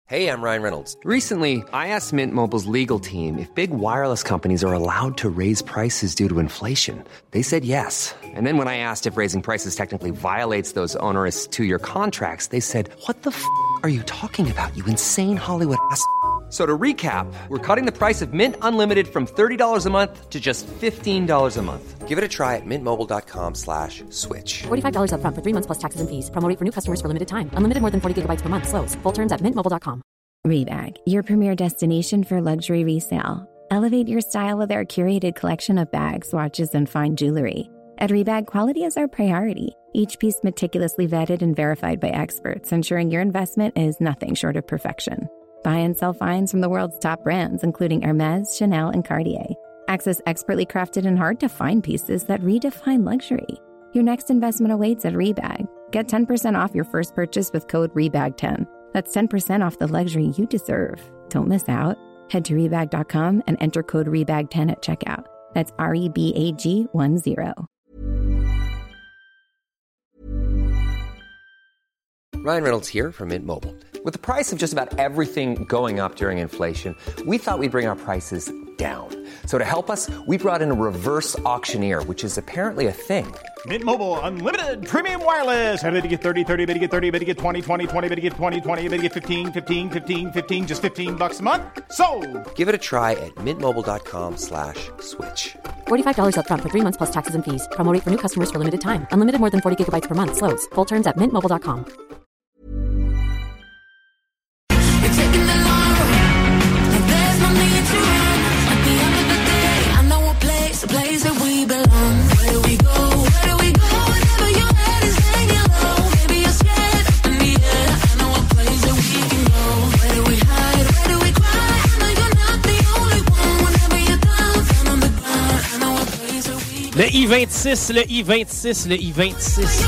Hey, I'm Ryan Reynolds. Recently, I asked Mint Mobile's legal team if big wireless companies are allowed to raise prices due to inflation. They said yes. And then when I asked if raising prices technically violates those onerous two-year contracts, they said, "What the f*** are you talking about, you insane Hollywood ass?" So to recap, we're cutting the price of Mint Unlimited from $30 a month to just $15 a month. Give it a try at mintmobile.com/switch. $45 up front for 3 months plus taxes and fees. Promo rate for new customers for limited time. Unlimited more than 40 gigabytes per month. Slows full terms at mintmobile.com. Rebag, your premier destination for luxury resale. Elevate your style with our curated collection of bags, watches, and fine jewelry. At Rebag, quality is our priority. Each piece meticulously vetted and verified by experts, ensuring your investment is nothing short of perfection. Buy and sell finds from the world's top brands, including Hermès, Chanel, and Cartier. Access expertly crafted and hard-to-find pieces that redefine luxury. Your next investment awaits at Rebag. Get 10% off your first purchase with code REBAG10. That's 10% off the luxury you deserve. Don't miss out. Head to Rebag.com and enter code REBAG10 at checkout. That's REBAG10. Ryan Reynolds here from Mint Mobile. With the price of just about everything going up during inflation, we thought we'd bring our prices down. So to help us, we brought in a reverse auctioneer, which is apparently a thing. Mint Mobile Unlimited Premium Wireless. How to get 30, 30, bit to get 30, bit to get 20, 20, 20, bit to get 20, 20, bit to get 15, 15, 15, 15, just $15 a month? Sold! Give it a try at mintmobile.com/switch. $45 up front for 3 months plus taxes and fees. Promo rate for new customers for limited time. Unlimited more than 40 gigabytes per month. Slows full terms at mintmobile.com. Le I-26, le I-26, le I-26.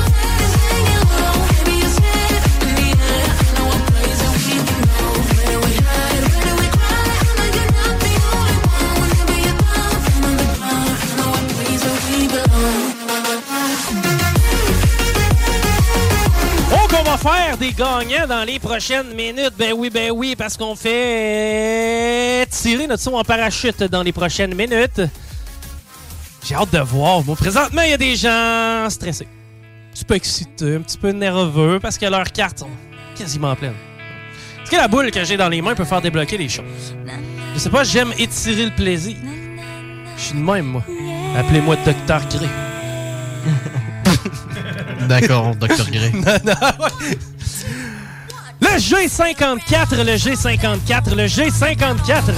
On va faire des gagnants dans les prochaines minutes. Ben oui, parce qu'on fait tirer notre saut en parachute dans les prochaines minutes. J'ai hâte de voir. Moi, présentement, il y a des gens stressés. Un petit peu excités, un petit peu nerveux parce que leurs cartes sont quasiment pleines. Est-ce que la boule que j'ai dans les mains peut faire débloquer les choses? Je sais pas, j'aime étirer le plaisir. Je suis de même, moi. Appelez-moi Dr. Grey. D'accord, Dr. Grey. Le G54, le G54, le G54.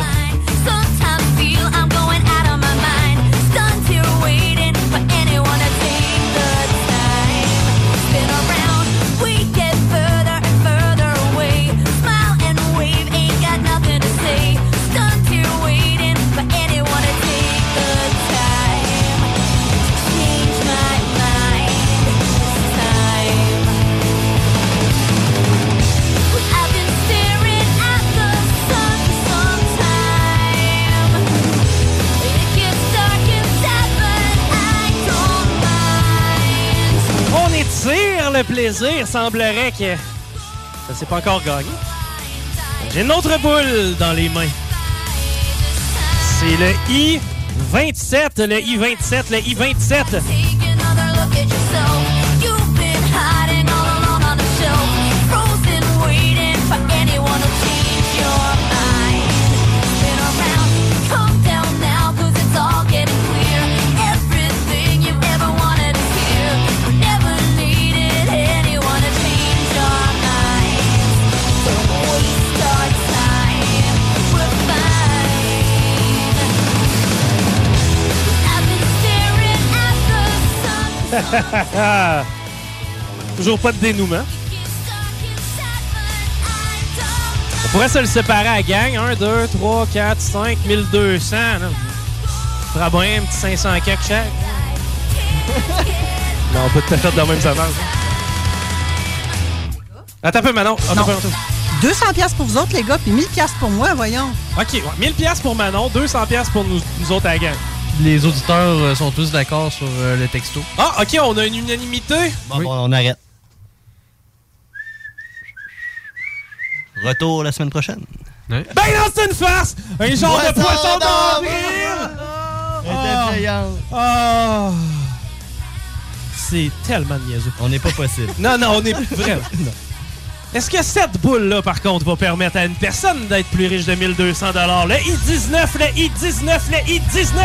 Le plaisir, semblerait que ça s'est pas encore gagné. J'ai une autre boule dans les mains. C'est le I-27, le I-27, le I-27. Toujours pas de dénouement. On pourrait se le séparer à la gang. 1, 2, 3, 4, 5, 1200. Très bien, un petit 500 quelque chaque. Non, on peut tout à fait de la même saveur. Attends un peu, Manon. Attends un peu. 200$ pour vous autres, les gars, puis 1000$ pour moi, voyons. OK, 1000$ pour Manon, 200$ pour nous autres à la gang. Les auditeurs sont tous d'accord sur le texto. Ah, OK, on a une unanimité. Bon, on arrête. retour la semaine prochaine. Ben non, c'est une farce! Un genre de poisson d'avril! C'est tellement niaiseux. On n'est pas possible. Non, on est vraiment... Non. Est-ce que cette boule-là, par contre, va permettre à une personne d'être plus riche de 1200 $? Le I-19, le I-19, le I-19!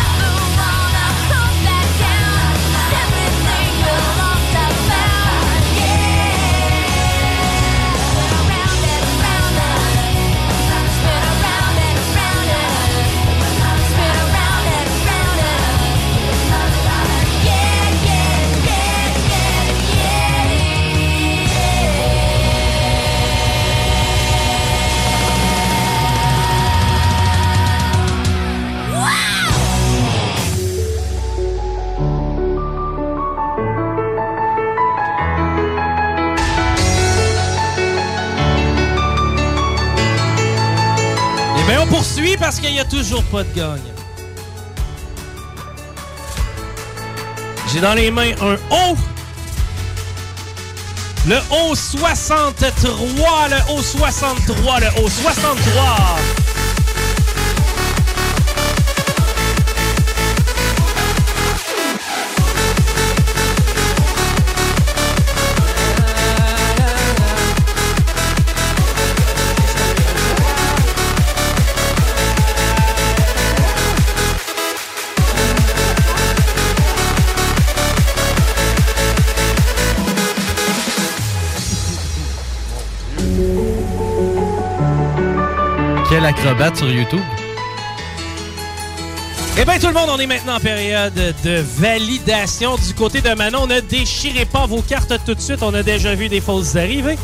Mais on poursuit parce qu'il n'y a toujours pas de gagnant. J'ai dans les mains un O. Le O63, le O63, le O63. Quel acrobate sur YouTube. Eh bien, tout le monde, on est maintenant en période de validation. Du côté de Manon, ne déchirez pas vos cartes tout de suite. On a déjà vu des fausses arrivées.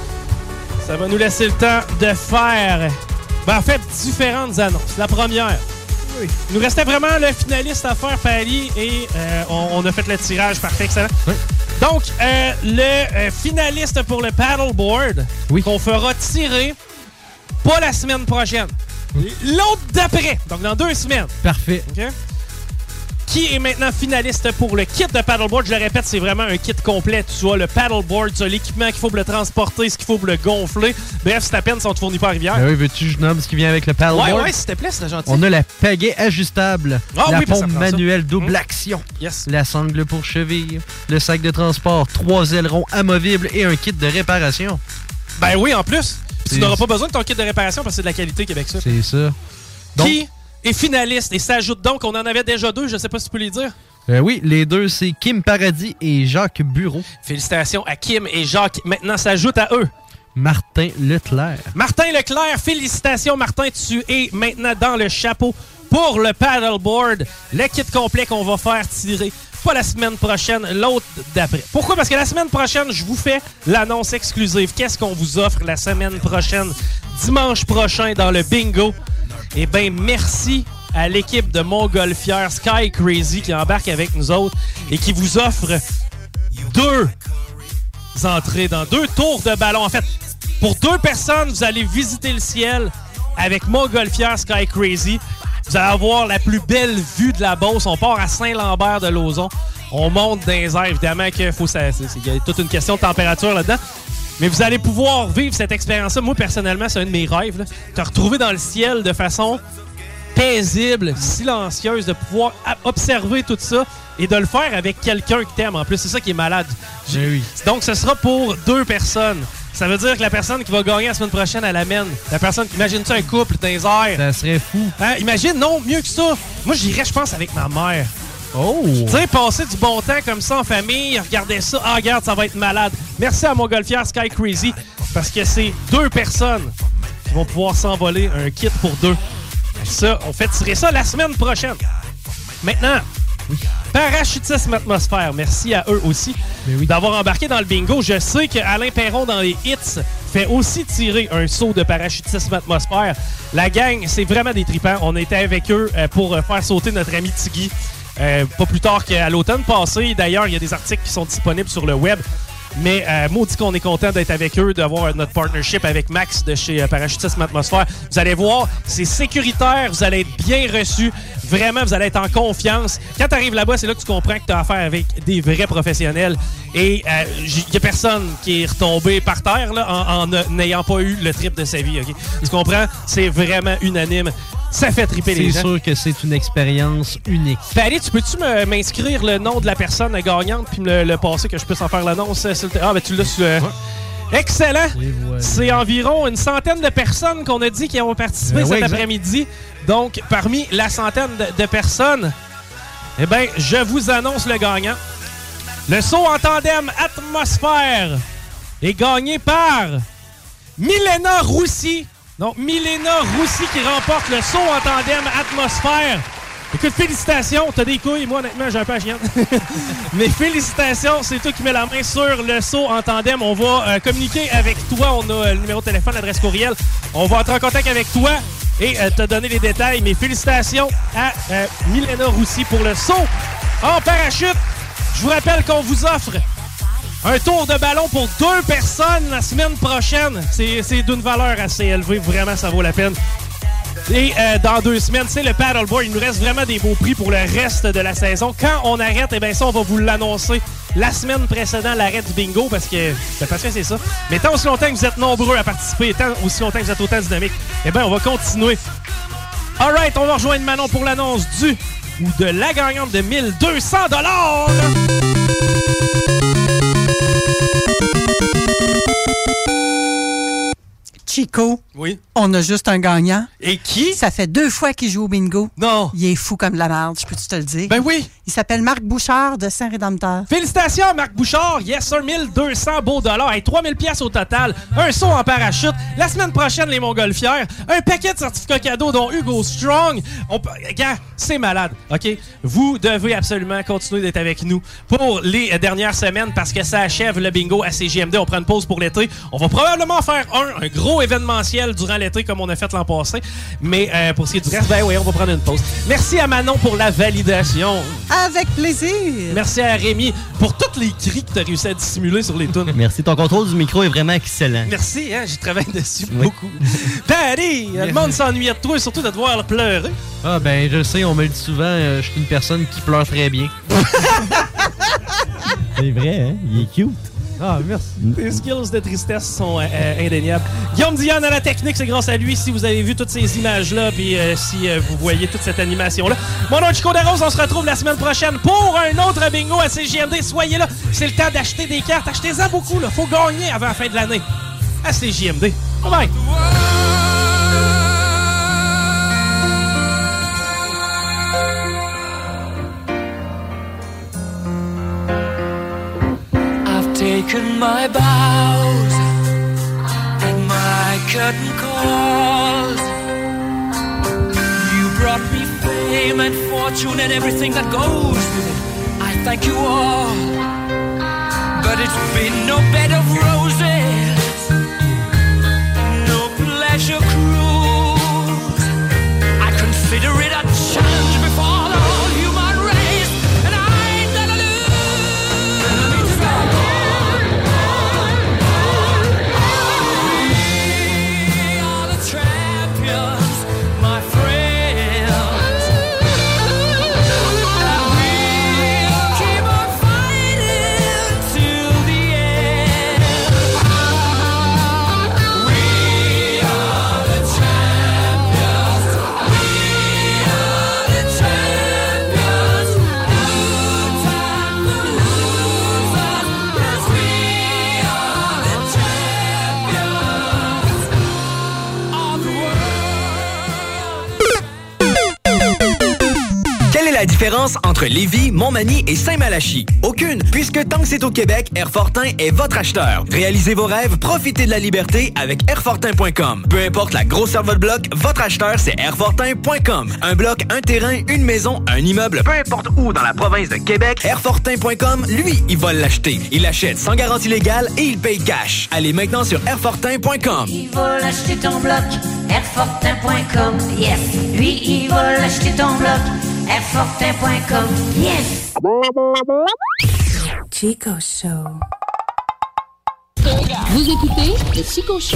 Ça va nous laisser le temps de faire, en fait, différentes annonces. La première, oui. Il nous restait vraiment le finaliste à faire, Pali, et on a fait le tirage. Parfait, excellent. Oui. Donc, le finaliste pour le paddleboard, oui, qu'on fera tirer pas la semaine prochaine. L'autre d'après, donc dans 2 semaines. Parfait. Okay. Qui est maintenant finaliste pour le kit de paddleboard? Je le répète, c'est vraiment un kit complet. Tu vois, le paddleboard, tu as l'équipement qu'il faut pour le transporter, ce qu'il faut pour le gonfler. Bref, c'est à peine si on te fournit pas à Rivière. Ben oui, veux-tu que je nomme ce qui vient avec le paddleboard? Ouais, s'il te plaît, c'est gentil. On a la pagaie ajustable, la pompe manuelle double action, yes, la sangle pour cheville, le sac de transport, 3 ailerons amovibles et un kit de réparation. Ben oui, en plus. Tu n'auras pas besoin de ton kit de réparation parce que c'est de la qualité Québec ça. C'est ça. Donc, qui est finaliste et s'ajoute donc, on en avait déjà 2, je ne sais pas si tu peux les dire. Oui, les 2, c'est Kim Paradis et Jacques Bureau. Félicitations à Kim et Jacques. Maintenant, s'ajoute à eux Martin Leclerc. Martin Leclerc, félicitations Martin, tu es maintenant dans le chapeau pour le paddleboard. Le kit complet qu'on va faire tirer. Pas la semaine prochaine, l'autre d'après. Pourquoi? Parce que la semaine prochaine, je vous fais l'annonce exclusive. Qu'est-ce qu'on vous offre la semaine prochaine, dimanche prochain, dans le bingo? Eh bien, merci à l'équipe de Montgolfière Sky Crazy qui embarque avec nous autres et qui vous offre 2 entrées dans 2 tours de ballon. En fait, pour 2 personnes, vous allez visiter le ciel avec Montgolfière Sky Crazy. Vous allez avoir la plus belle vue de la Beauce. On part à Saint-Lambert-de-Lauzon. On monte dans les airs. Évidemment qu'il y a toute une question de température là-dedans. Mais vous allez pouvoir vivre cette expérience-là. Moi, personnellement, c'est un de mes rêves. Là. Te retrouver dans le ciel de façon paisible, silencieuse, de pouvoir observer tout ça et de le faire avec quelqu'un que t'aimes. En plus, c'est ça qui est malade. Oui. Donc, ce sera pour 2 personnes. Ça veut dire que la personne qui va gagner la semaine prochaine, elle amène. La personne, imagine-tu un couple dans les airs? Ça serait fou. Hein? Imagine, non, mieux que ça. Moi, j'irais, je pense, avec ma mère. Oh! Tu sais, passer du bon temps comme ça en famille, regarder ça. Ah, regarde, ça va être malade. Merci à Montgolfière Sky Crazy, parce que c'est 2 personnes qui vont pouvoir s'envoler un kit pour 2. Ça, on fait tirer ça la semaine prochaine. Maintenant, oui, Parachutisme Atmosphère, merci à eux aussi d'avoir embarqué dans le bingo. Je sais qu'Alain Perron, dans les hits, fait aussi tirer un saut de Parachutisme Atmosphère. La gang, c'est vraiment des tripants. On était avec eux pour faire sauter notre ami Tiggy. Pas plus tard qu'à l'automne passé. D'ailleurs, il y a des articles qui sont disponibles sur le web. Mais maudit qu'on est content d'être avec eux, d'avoir notre partnership avec Max de chez Parachutisme Atmosphère. Vous allez voir, c'est sécuritaire, vous allez être bien reçus. Vraiment, vous allez être en confiance. Quand tu arrives là-bas, c'est là que tu comprends que tu as affaire avec des vrais professionnels. Et il n'y a personne qui est retombé par terre là, en n'ayant pas eu le trip de sa vie. Okay? Tu comprends? C'est vraiment unanime. Ça fait triper les gens. C'est sûr que c'est une expérience unique. Allez, peux-tu m'inscrire le nom de la personne gagnante puis me le passer que je puisse en faire l'annonce? Ah, ben tu l'as sur... Excellent! Voilà. C'est environ une centaine de personnes qu'on a dit qui ont participé cet après-midi. Donc, parmi la centaine de personnes, eh bien, je vous annonce le gagnant. Le saut en tandem Atmosphère est gagné par Milena Roussy. Donc, Milena Roussy qui remporte le saut en tandem Atmosphère. Écoute, félicitations. T'as des couilles. Moi, honnêtement, j'ai un peu à chienne. Mais félicitations. C'est toi qui mets la main sur le saut en tandem. On va communiquer avec toi. On a le numéro de téléphone, l'adresse courriel. On va entrer en contact avec toi et te donner les détails. Mais félicitations à Milena Roussy pour le saut en parachute. Je vous rappelle qu'on vous offre un tour de ballon pour 2 personnes la semaine prochaine. C'est d'une valeur assez élevée. Vraiment, ça vaut la peine. Et dans 2 semaines, c'est le paddleboard. Il nous reste vraiment des beaux prix pour le reste de la saison. Quand on arrête, eh bien ça, on va vous l'annoncer la semaine précédant l'arrêt du bingo parce que c'est ça. Mais tant aussi longtemps que vous êtes nombreux à participer, tant aussi longtemps que vous êtes autant dynamique, eh bien, on va continuer. All right, on va rejoindre Manon pour l'annonce du ou de la gagnante de 1200 $. Chico, oui. On a juste un gagnant. Et qui? Ça fait 2 fois qu'il joue au bingo. Non. Il est fou comme de la merde, je peux-tu te le dire? Ben oui. Il s'appelle Marc Bouchard de Saint-Rédempteur. Félicitations, Marc Bouchard. Yes, sir, 1200 beaux dollars et 3000 pièces au total. Un saut en parachute. La semaine prochaine, les Montgolfières. Un paquet de certificats cadeaux, dont Hugo Strong. Gars, c'est malade, OK? Vous devez absolument continuer d'être avec nous pour les dernières semaines parce que ça achève le bingo à CJMD. On prend une pause pour l'été. On va probablement faire un gros événementiel durant l'été comme on a fait l'an passé. Mais pour ce qui est du reste, ben oui, on va prendre une pause. Merci à Manon pour la validation. Avec plaisir. Merci à Rémi pour tous les cris que tu as réussi à dissimuler sur les tunes. Merci, ton contrôle du micro est vraiment excellent. Merci, hein, j'ai travaillé dessus beaucoup. Patty, le monde s'ennuyait de toi et surtout de te voir pleurer. Ah ben, je sais, on me le dit souvent, je suis une personne qui pleure très bien. C'est vrai, hein? Il est cute. Ah, merci. Tes skills de tristesse sont indéniables. Guillaume Diane à la technique, c'est grâce à lui si vous avez vu toutes ces images-là puis si vous voyez toute cette animation-là. Mon nom est Chico Desroses, on se retrouve la semaine prochaine pour un autre bingo à CJMD. Soyez là, c'est le temps d'acheter des cartes. Achetez-en beaucoup, là. Faut gagner avant la fin de l'année à CJMD. Bye bye. Taken my bows and my curtain calls. You brought me fame and fortune and everything that goes with it. I thank you all, but it's been no bed of roses, no pleasure cruise. I consider it a challenge before the whole human race, and I ain't gonna lose. La différence entre Lévis, Montmagny et Saint-Malachie? Aucune, puisque tant que c'est au Québec, Airfortin est votre acheteur. Réalisez vos rêves, profitez de la liberté avec Airfortin.com. Peu importe la grosseur de votre bloc, votre acheteur, c'est Airfortin.com. Un bloc, un terrain, une maison, un immeuble, peu importe où dans la province de Québec, Airfortin.com, lui, il va l'acheter. Il l'achète sans garantie légale et il paye cash. Allez maintenant sur Airfortin.com. Il va l'acheter ton bloc, Airfortin.com, yes. Lui, il va l'acheter ton bloc, Airfortin.com, yes. Chico Show. Vous écoutez le Chico Show.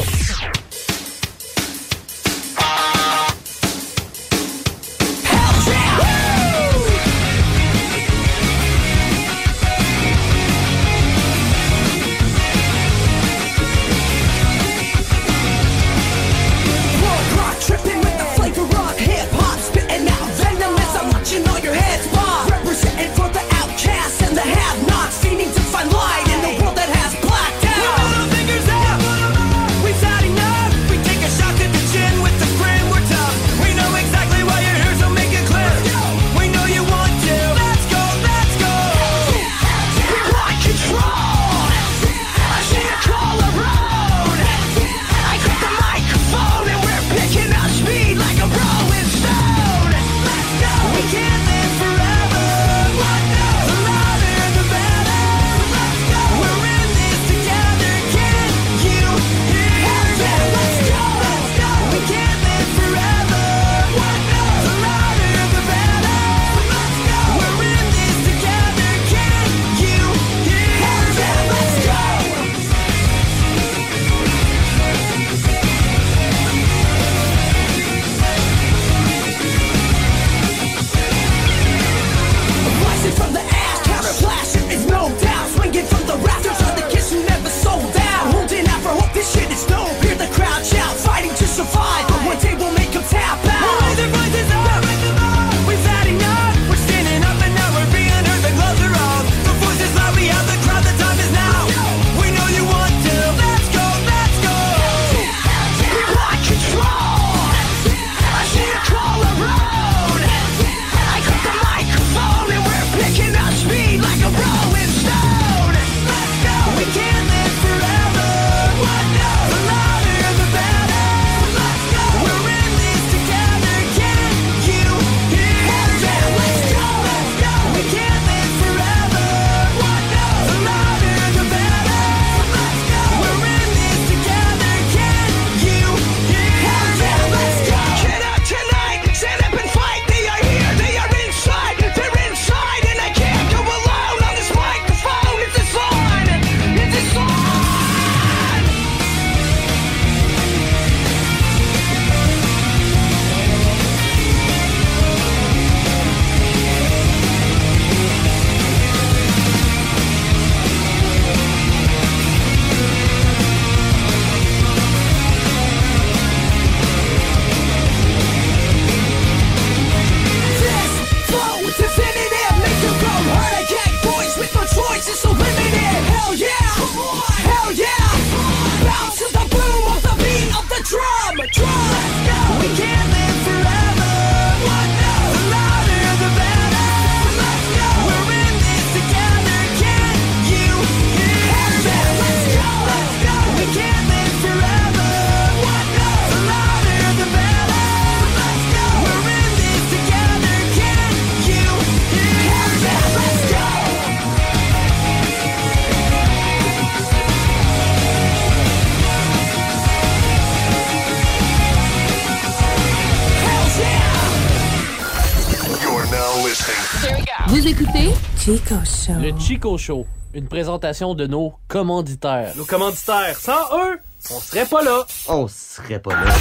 Vous écoutez Chico Show. Le Chico Show, une présentation de nos commanditaires. Nos commanditaires, sans eux, on serait pas là. On serait pas là.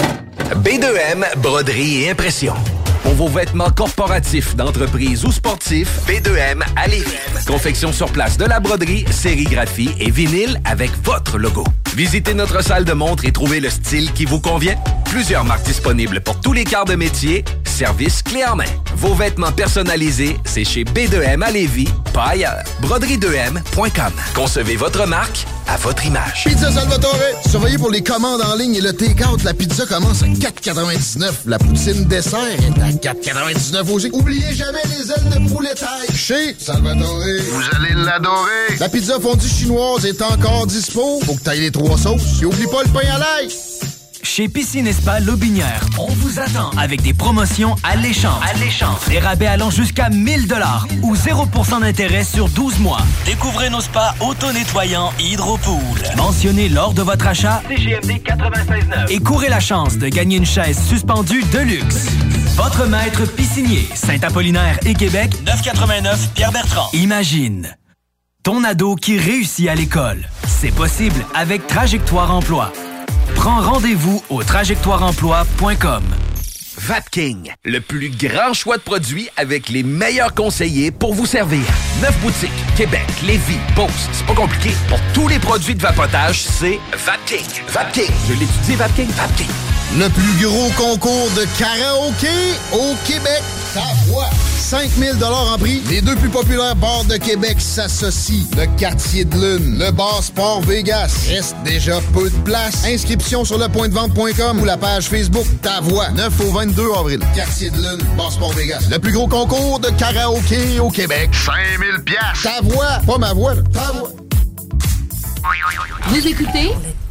B2M, broderie et impression. Pour vos vêtements corporatifs, d'entreprise ou sportifs, B2M à Lévis. Confection sur place de la broderie, sérigraphie et vinyle avec votre logo. Visitez notre salle de montre et trouvez le style qui vous convient. Plusieurs marques disponibles pour tous les quarts de métier. Service clé en main. Vos vêtements personnalisés, c'est chez B2M à Lévis, pas ailleurs. Broderie2M.com. Concevez votre marque à votre image. Pizza Salvatore. Surveillez pour les commandes en ligne et le take-out. La pizza commence à 4,99. La poutine dessert est à 4,99 aussi. Oubliez jamais les ailes de poulet taille. Chez Salvatore. Vous allez l'adorer. La pizza fondue chinoise est encore dispo. Faut que t'ailles les 3 sauces. Et oublie pas le pain à l'ail. Chez Piscine Spa Lobinière, on vous attend avec des promotions alléchantes. Des rabais allant jusqu'à 1 000 $ ou 0% d'intérêt sur 12 mois. Découvrez nos spas auto-nettoyants Hydropool. Mentionnez lors de votre achat CGMD 96.9 et courez la chance de gagner une chaise suspendue de luxe. Votre maître piscinier, Saint-Apollinaire et Québec, 989 Pierre-Bertrand. Imagine ton ado qui réussit à l'école. c'est possible avec Trajectoire Emploi. Prends rendez-vous au trajectoireemploi.com. Vapking, le plus grand choix de produits avec les meilleurs conseillers pour vous servir. 9 boutiques, Québec, Lévis, Beauce. C'est pas compliqué. Pour tous les produits de vapotage, c'est Vapking. Vapking. Je l'étudie, Vapking. Vapking. Le plus gros concours de karaoké au Québec. Ta voix. 5 000 en prix. Les deux plus populaires bars de Québec s'associent. Le Quartier de Lune, le bar Sport Vegas. Reste déjà peu de place. Inscription sur lepointdevente.com ou la page Facebook Ta Voix. 9 au 22 avril. Quartier de Lune, bar Sport Vegas. Le plus gros concours de karaoké au Québec. 5 000 $. Ta voix. Pas ma voix, là. Ta voix. Vous écoutez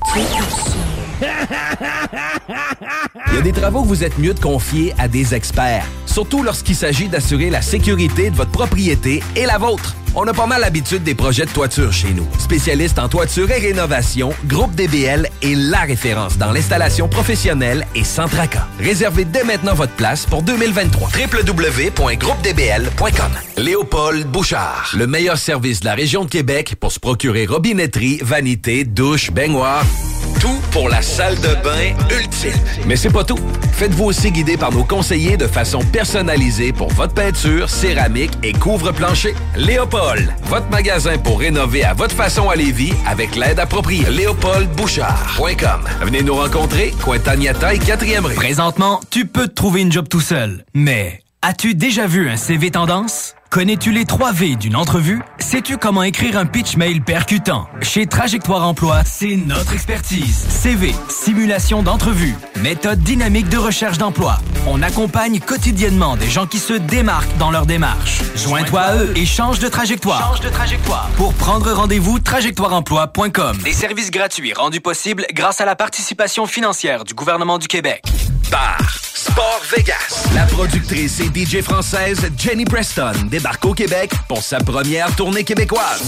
Il y a des travaux que vous êtes mieux de confier à des experts, surtout lorsqu'il s'agit d'assurer la sécurité de votre propriété et la vôtre. On a pas mal l'habitude des projets de toiture chez nous. Spécialiste en toiture et rénovation, Groupe DBL est la référence dans l'installation professionnelle et sans tracas. Réservez dès maintenant votre place pour 2023. www.groupedbl.com. Léopold Bouchard, le meilleur service de la région de Québec pour se procurer robinetterie, vanité, douche, baignoire. Tout pour la salle de bain ultime. Mais c'est pas tout. Faites-vous aussi guider par nos conseillers de façon personnalisée pour votre peinture, céramique et couvre-plancher. Léopold, votre magasin pour rénover à votre façon à Lévis avec l'aide appropriée. LéopoldBouchard.com. Venez nous rencontrer, Cointagnata et 4e rue. Présentement, tu peux te trouver une job tout seul. Mais as-tu déjà vu un CV tendance? Connais-tu les 3 V d'une entrevue? Sais-tu comment écrire un pitch mail percutant? Chez Trajectoire Emploi, c'est notre expertise. CV, simulation d'entrevue, méthode dynamique de recherche d'emploi. On accompagne quotidiennement des gens qui se démarquent dans leur démarche. Joins-toi à eux et change de trajectoire. Pour prendre rendez-vous, trajectoireemploi.com. Des services gratuits rendus possibles grâce à la participation financière du gouvernement du Québec. Bar Sport Vegas. La productrice et DJ française Jenny Preston débarque au Québec pour sa première tournée québécoise.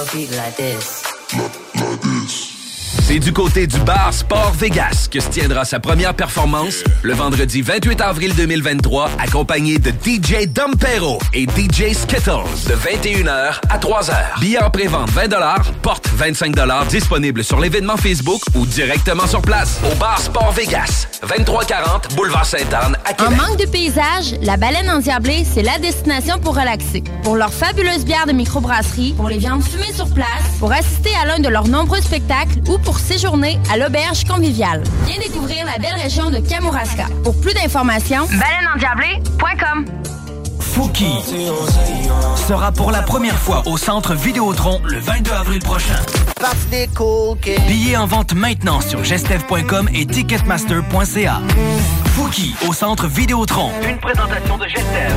C'est du côté du bar Sport Vegas que se tiendra sa première performance le vendredi 28 avril 2023, accompagné de DJ Dompero et DJ Skittles de 21h à 3h. Billets en pré-vente 20 $, porte 25 $, disponible sur l'événement Facebook ou directement sur place au bar Sport Vegas, 2340 Boulevard Sainte-Anne à Québec. En manque de paysage, la Baleine Endiablée, c'est la destination pour relaxer. Pour leurs fabuleuses bières de microbrasserie, pour les viandes fumées sur place, pour assister à l'un de leurs nombreux spectacles ou pour séjourner à l'auberge conviviale. Viens découvrir la belle région de Kamouraska. Pour plus d'informations, baleineendiablée.com. Fouki sera pour la première fois au Centre Vidéotron le 22 avril prochain. Billets en vente maintenant sur gestev.com et ticketmaster.ca. Fouki au Centre Vidéotron. Une présentation de Gestev.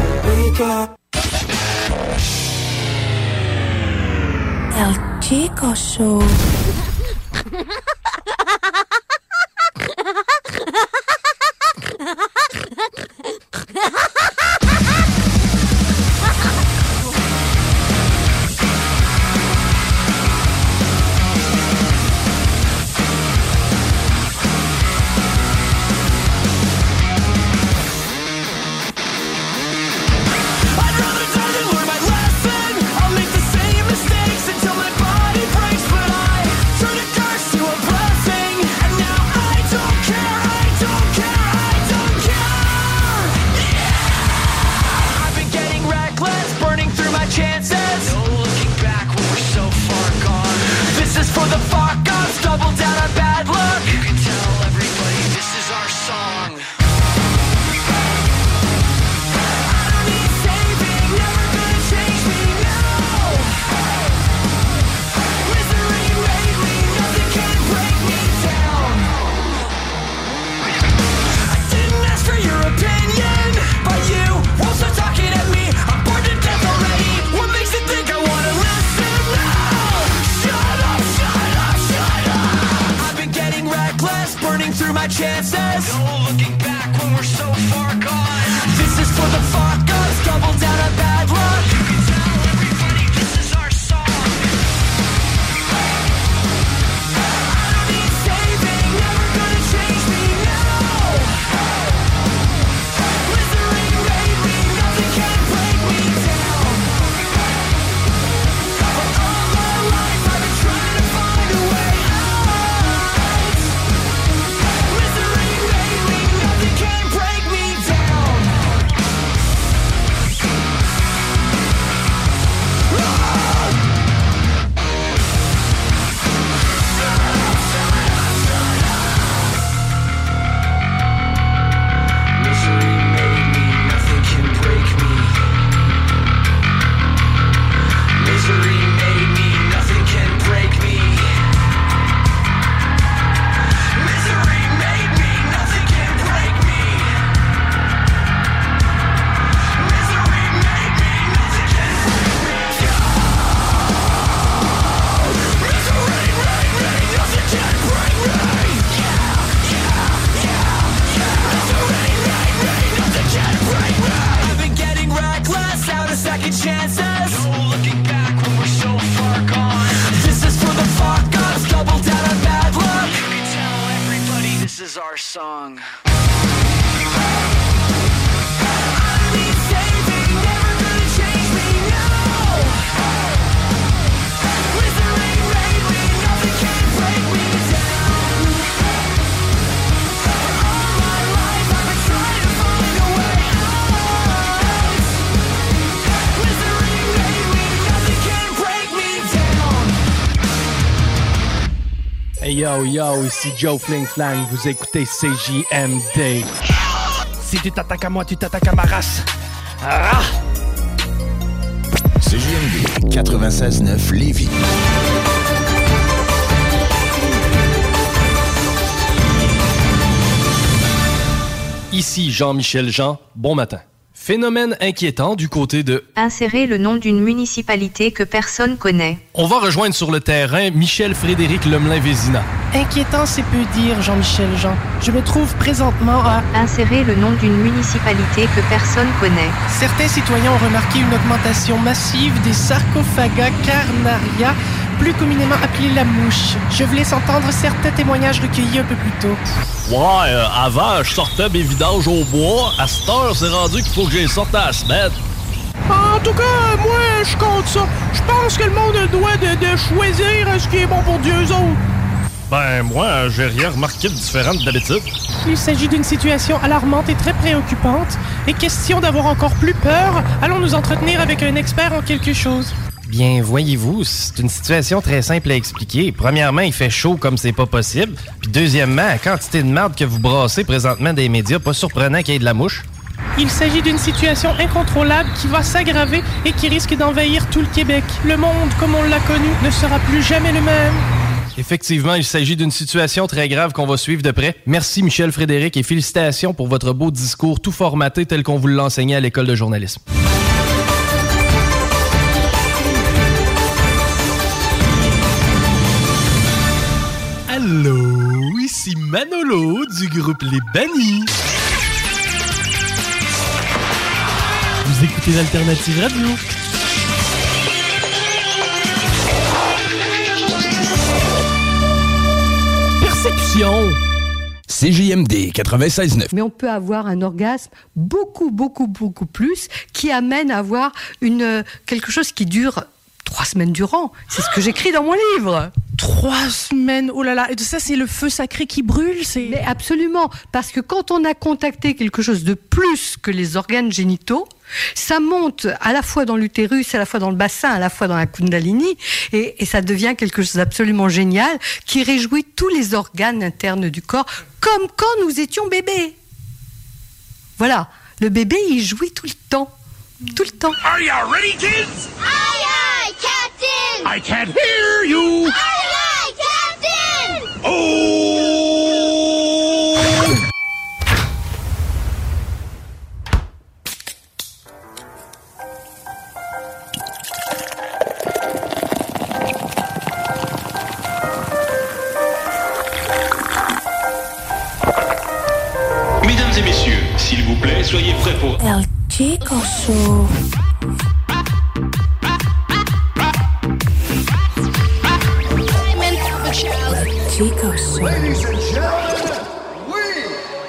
El Chico Show. chances. No looking back when we're so far gone. This is for the fuck ups, double down on bad luck. You can tell everybody this is our song. I don't need saving, never gonna change me, no. Misery made me, nothing can break me down. For all my life I've been trying to find a way. song. Hey yo yo, ici Joe Fling Flang, vous écoutez CJMD. Si tu t'attaques à moi, tu t'attaques à ma race. Ah! CJMD 96.9 Lévis. Ici Jean-Michel Jean, bon matin. Phénomène inquiétant du côté de... Insérer le nom d'une municipalité que personne connaît. On va rejoindre sur le terrain Michel-Frédéric Lemelin-Vézina. Inquiétant, c'est peu dire, Jean-Michel Jean. Je me trouve présentement à... Insérer le nom d'une municipalité que personne connaît. Certains citoyens ont remarqué une augmentation massive des sarcophaga carnaria, plus communément appelés la mouche. Je vous laisse entendre certains témoignages recueillis un peu plus tôt. Ouais, avant, je sortais mes vidanges au bois. À cette heure, c'est rendu qu'il faut que j'y sorte à la semaine. En tout cas, moi, je compte ça. Je pense que le monde a le droit de choisir ce qui est bon pour Dieu autres. Ben, moi, j'ai rien remarqué de différent d'habitude. Il s'agit d'une situation alarmante et très préoccupante. Et question d'avoir encore plus peur, allons nous entretenir avec un expert en quelque chose. Bien, voyez-vous, c'est une situation très simple à expliquer. Premièrement, il fait chaud comme c'est pas possible. Puis deuxièmement, la quantité de merde que vous brassez présentement des médias, pas surprenant qu'il y ait de la mouche. Il s'agit d'une situation incontrôlable qui va s'aggraver et qui risque d'envahir tout le Québec. Le monde, comme on l'a connu, ne sera plus jamais le même. Effectivement, il s'agit d'une situation très grave qu'on va suivre de près. Merci Michel Frédéric et félicitations pour votre beau discours tout formaté tel qu'on vous l'a enseigné à l'école de journalisme. Allô, ici Manolo du groupe Les Bannis. Vous écoutez l'Alternative Radio. Perception. CJMD 96.9. Mais on peut avoir un orgasme beaucoup plus qui amène à avoir quelque chose qui dure 3 semaines durant. C'est ce que j'écris dans mon livre. 3 semaines, oh là là, et ça c'est le feu sacré qui brûle, c'est... Mais absolument, parce que quand on a contacté quelque chose de plus que les organes génitaux, ça monte à la fois dans l'utérus, à la fois dans le bassin, à la fois dans la kundalini, et ça devient quelque chose d'absolument génial qui réjouit tous les organes internes du corps, comme quand nous étions bébés. Voilà, le bébé il jouit tout le temps. Tout le temps. Are you ready, kids? Aye, aye, Captain! I can't hear you! Aye, aye, Captain! Oh! Mesdames et messieurs, s'il vous plaît, soyez prêts pour... El Chico Show. El Chico Show. Ladies and gentlemen, we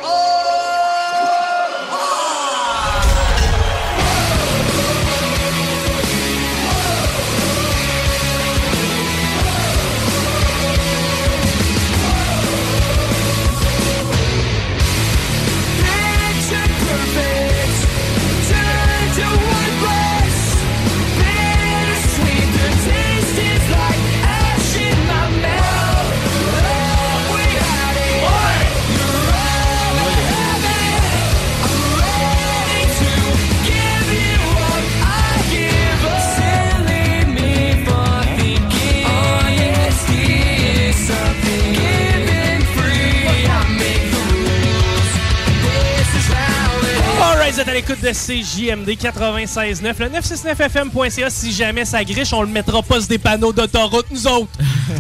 Vous êtes à l'écoute de CJMD 96.9, le 969fm.ca. Si jamais ça griche, on le mettra pas sur des panneaux d'autoroute, nous autres.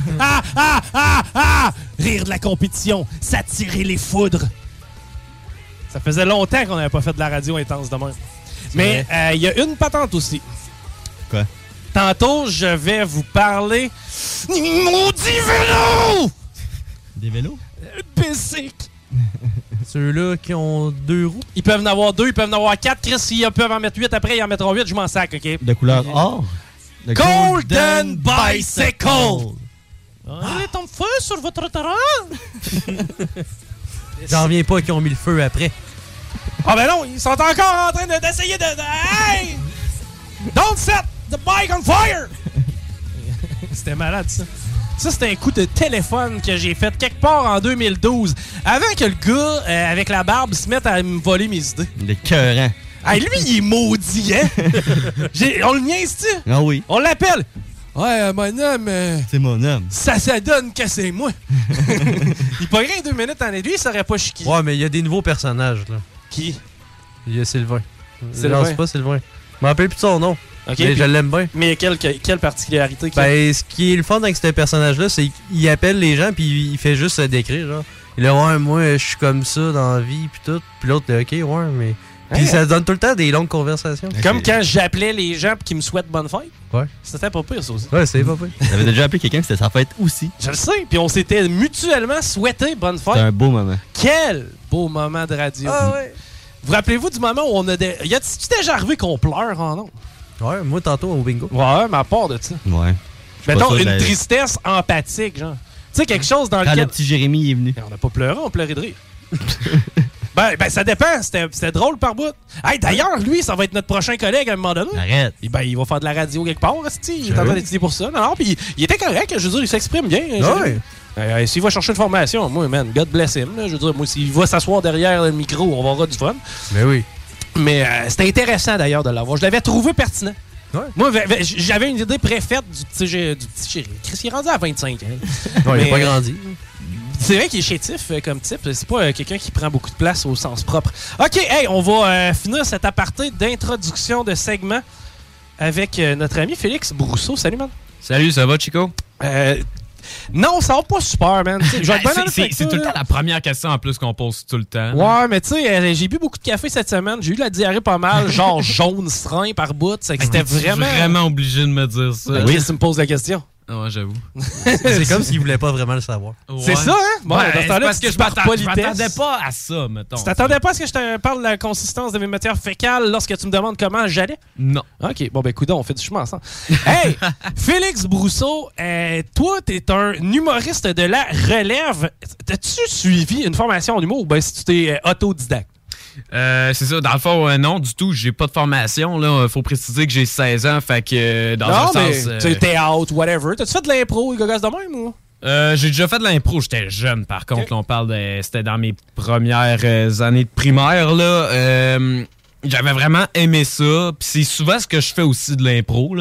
Rire de la compétition, s'attirer les foudres. Ça faisait longtemps qu'on n'avait pas fait de la radio intense de même. Mais il y a une patente aussi. Quoi? Tantôt, je vais vous parler... Maudit vélo! Des vélos? Bicycle. Ceux-là qui ont 2 roues. Ils peuvent en avoir 2, ils peuvent en avoir 4. Chris, s'ils peuvent en mettre 8 après, ils en mettront 8. Je m'en sac, OK? De couleur or. The Golden Bicycle! Allez, ton feu sur votre terrain! J'en reviens pas qu'ils ont mis le feu après. Ah ben non, ils sont encore en train d'essayer de... Hey! Don't set the bike on fire! C'était malade, ça. Ça, c'était un coup de téléphone que j'ai fait quelque part en 2012. Avant que le gars, avec la barbe, se mette à me voler mes idées. Il est cœurant. Hey, lui, il est maudit, hein? On le niaise-tu? Ah oui. On l'appelle. Ouais, mon homme... c'est mon homme. Ça donne que c'est moi. Il pograit 2 minutes en aiguille, il saurait pas chiquer. Ouais, mais il y a des nouveaux personnages, là. Qui? Il y a Sylvain. Sylvain? Non, c'est pas Sylvain. Je m'en rappelle plus de son nom. Okay, mais je l'aime bien. Mais quelle particularité? Ben, ce qui est le fun avec ce personnage-là, c'est qu'il appelle les gens puis il fait juste se décrire, genre. Il est ouais, moi, je suis comme ça dans la vie, puis tout. Puis l'autre, ok, ouais, mais... Puis ça donne tout le temps des longues conversations. Comme quand j'appelais les gens qui me souhaitent bonne fête. Ouais. C'était pas pire, ça aussi. Ouais, c'est pas pire. J'avais déjà appelé quelqu'un que c'était sa fête aussi. Je le sais. Puis on s'était mutuellement souhaité bonne fête. C'était un beau moment. Quel beau moment de radio. Ah ouais. Vous rappelez-vous du moment où on a des... Y a-tu déjà arrivé qu'on pleure en nom? Ouais, moi tantôt au bingo. Ouais, mais à part de ça. Ouais. Mettons une tristesse empathique, genre. Tu sais, quelque chose dans lequel... Quand le petit Jérémy est venu. On n'a pas pleuré, on pleurait de rire. Ben, ça dépend. C'était drôle par bout. Hey, d'ailleurs, lui, ça va être notre prochain collègue à un moment donné. Arrête. Et ben, il va faire de la radio quelque part, il est en train d'étudier pour ça. Non, puis il était correct, je veux dire, il s'exprime bien. Ouais. S'il va chercher une formation, moi, man, God bless him. Là, je veux dire, moi, s'il va s'asseoir derrière le micro, on va avoir du fun. Mais oui. Mais c'était intéressant, d'ailleurs, de l'avoir. Je l'avais trouvé pertinent. Ouais. Moi, j'avais une idée préfaite du petit Chéri. Chris, il est rendu à 25 ans. Ouais, il n'a pas grandi. C'est vrai qu'il est chétif comme type. C'est pas quelqu'un qui prend beaucoup de place au sens propre. OK, hey, on va finir cet aparté d'introduction de segment avec notre ami Félix Brousseau. Salut, man. Salut, ça va, Chico? Non, ça va pas super, man. C'est tout le temps la première question en plus qu'on pose tout le temps. Ouais, mais tu sais, j'ai bu beaucoup de café cette semaine. J'ai eu la diarrhée pas mal, genre jaune serein par bout. C'était vraiment obligé de me dire ça. Oui, tu me poses la question. Ouais, j'avoue. C'est comme s'il voulait pas vraiment le savoir. Ouais. C'est ça, hein? Bon, c'est parce que je m'attendais pas à ça, mettons. Tu t'attendais pas à ce que je te parle de la consistance de mes matières fécales lorsque tu me demandes comment j'allais? Non. OK, bon, ben, coudonc, on fait du chemin ensemble. Hey, Félix Brousseau, toi, t'es un humoriste de la relève. As-tu suivi une formation en humour ou ben si tu t'es autodidacte? C'est ça, dans le fond, non, du tout, j'ai pas de formation, là, faut préciser que j'ai 16 ans, fait que dans un sens... tu sais, théâtre, whatever, t'as-tu fait de l'impro, gogos de même, ou? J'ai déjà fait de l'impro, j'étais jeune, par contre, là, on parle de... C'était dans mes premières années de primaire, là, j'avais vraiment aimé ça, puis c'est souvent ce que je fais aussi de l'impro,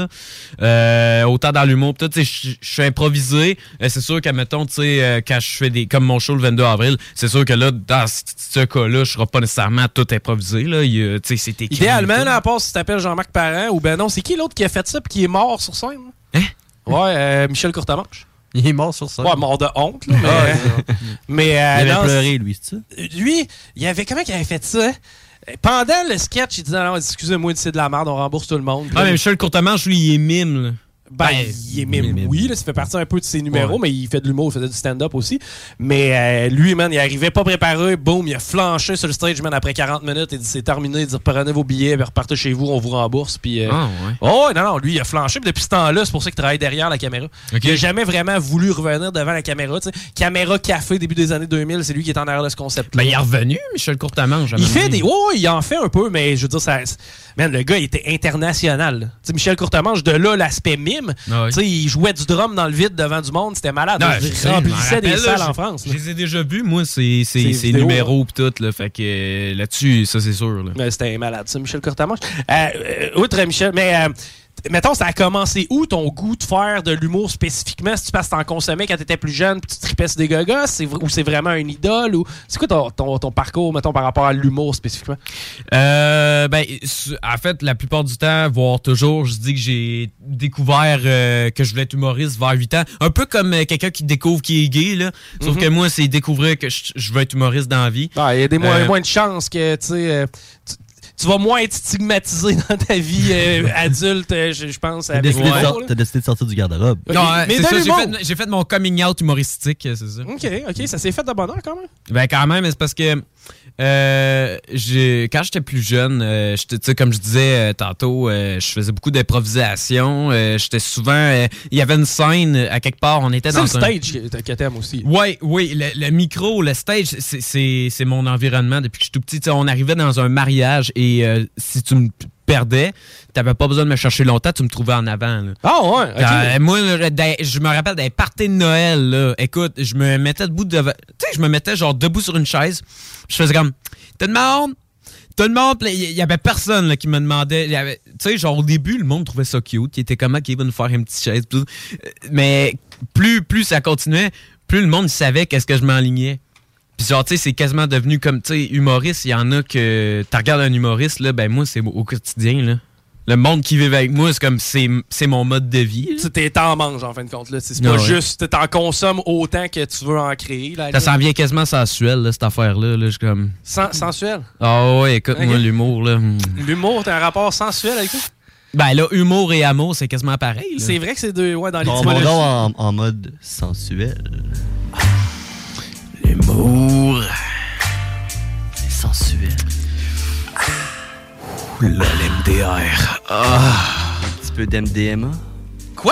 là. Autant dans l'humour, tu sais, je suis improvisé. C'est sûr qu'à mettons, tu sais, quand je fais comme mon show le 22 avril, c'est sûr que là, dans ce cas-là, je serai pas nécessairement tout improvisé, là. Tu sais, c'est écrit. Idéalement, là, à part si tu t'appelles Jean-Marc Parent, ou ben non, c'est qui l'autre qui a fait ça puis qui est mort sur scène? Hein? Ouais, Michel Courtemanche. Il est mort sur scène. Ouais, mort de honte, là. Mais, il avait pleuré, lui, c'est ça? Lui, il avait comment qu'il avait fait ça, hein? Pendant le sketch, il disait non, excusez-moi, c'est de la merde, on rembourse tout le monde. Ah, mais Michel Courtemanche, lui, il est mime, là. Ben, il est mime, oui, là, ça fait partie un peu de ses numéros, mais il fait de l'humour, il faisait du stand-up aussi. Mais lui, man, il arrivait pas préparé, boum, il a flanché sur le stage, man, après 40 minutes, il dit c'est terminé, il dit prenez vos billets, repartez chez vous, on vous rembourse. Puis, non, lui, il a flanché, puis depuis ce temps-là, c'est pour ça qu'il travaille derrière la caméra. Okay. Il a jamais vraiment voulu revenir devant la caméra, tu sais. Caméra café, début des années 2000, c'est lui qui est en arrière de ce concept-là. Ben, il est revenu, Michel Courtemanche. Il fait des. Il en fait un peu, mais je veux dire, ça. Man, le gars, il était international. Tu sais, Michel Courtemanche, de là, l'aspect mime. Ah oui. Tu sais, il jouait du drum dans le vide devant du monde. C'était malade. Il remplissait des salles en France. Je les ai déjà vus, moi, ces numéros pis tout. Là, fait que là-dessus, ça, c'est sûr. Là. C'était malade, ça, Michel Courtemanche. Outre Michel, mais... mettons, ça a commencé où ton goût de faire de l'humour spécifiquement? Si tu passes t'en consommer quand t'étais plus jeune puis tu tripais sur des gogos, ou c'est vraiment une idole? Ou c'est quoi ton parcours, mettons, par rapport à l'humour spécifiquement? Ben, en fait, la plupart du temps, voire toujours, je dis que j'ai découvert que je voulais être humoriste vers 8 ans. Un peu comme quelqu'un qui découvre qui est gay, là. Sauf que moi, c'est découvrir que je veux être humoriste dans la vie. Il y a des moins de chances que, tu sais... tu vas moins être stigmatisé dans ta vie adulte, je pense. T'as décidé de sortir du garde-robe. Non, mais c'est dans ça, j'ai fait mon coming out humoristique, c'est ça. OK, ça s'est fait de bonheur quand même? Ben quand même, c'est parce que quand j'étais plus jeune, comme je disais tantôt, je faisais beaucoup d'improvisation. J'étais souvent... Il y avait une scène, à quelque part, on était dans le stage que t'aimes aussi. Oui, le micro, le stage, c'est mon environnement depuis que je suis tout petit. T'sais, on arrivait dans un mariage et si tu me perdais, t'avais pas besoin de me chercher longtemps, tu me trouvais en avant. Là. Ah ouais, OK. Moi, je me rappelle des parties de Noël, là. Écoute, je me mettais je me mettais genre debout sur une chaise. Je faisais comme, tout le monde, il y avait personne là, qui me demandait. Tu sais, genre au début, le monde trouvait ça cute. Il était comment qu'il va nous faire une petite chaise. Mais plus ça continuait, plus le monde savait qu'est-ce que je m'enlignais. Puis genre, tu sais, c'est quasiment devenu comme, tu sais, humoriste. Il y en a que, tu regardes un humoriste, là, ben moi, c'est au quotidien, là. Le monde qui vit avec moi, c'est comme, c'est mon mode de vie. T'en manges, en fin de compte, là. C'est pas juste, t'en consommes autant que tu veux en créer, là. Ça s'en vient quasiment sensuel, là, cette affaire-là, là. Je comme... Sensuel? Ah ouais, écoute, moi, l'humour, là. L'humour, t'as un rapport sensuel avec ça? Ben là, humour et amour, c'est quasiment pareil, là. C'est vrai que c'est deux, ouais, dans les typologies. En mode sensuel. L'humour. C'est sensuel. Là, l'MDR. Un petit peu d'MDMA. Quoi?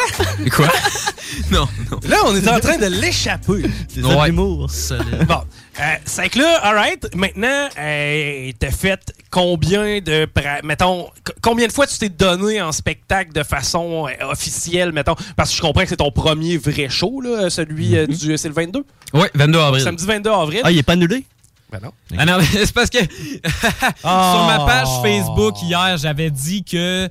Non. Là, on est en train de l'échapper. C'est ça l'humour. Bon, c'est que là, alright, maintenant, t'as fait combien de... Mettons, combien de fois tu t'es donné en spectacle de façon officielle, mettons? Parce que je comprends que c'est ton premier vrai show, là, celui du... C'est le 22? Oui, 22 avril. Samedi 22 avril. Ah, il est pas annulé? Ben non. Ah non, c'est parce que sur ma page Facebook hier, j'avais dit que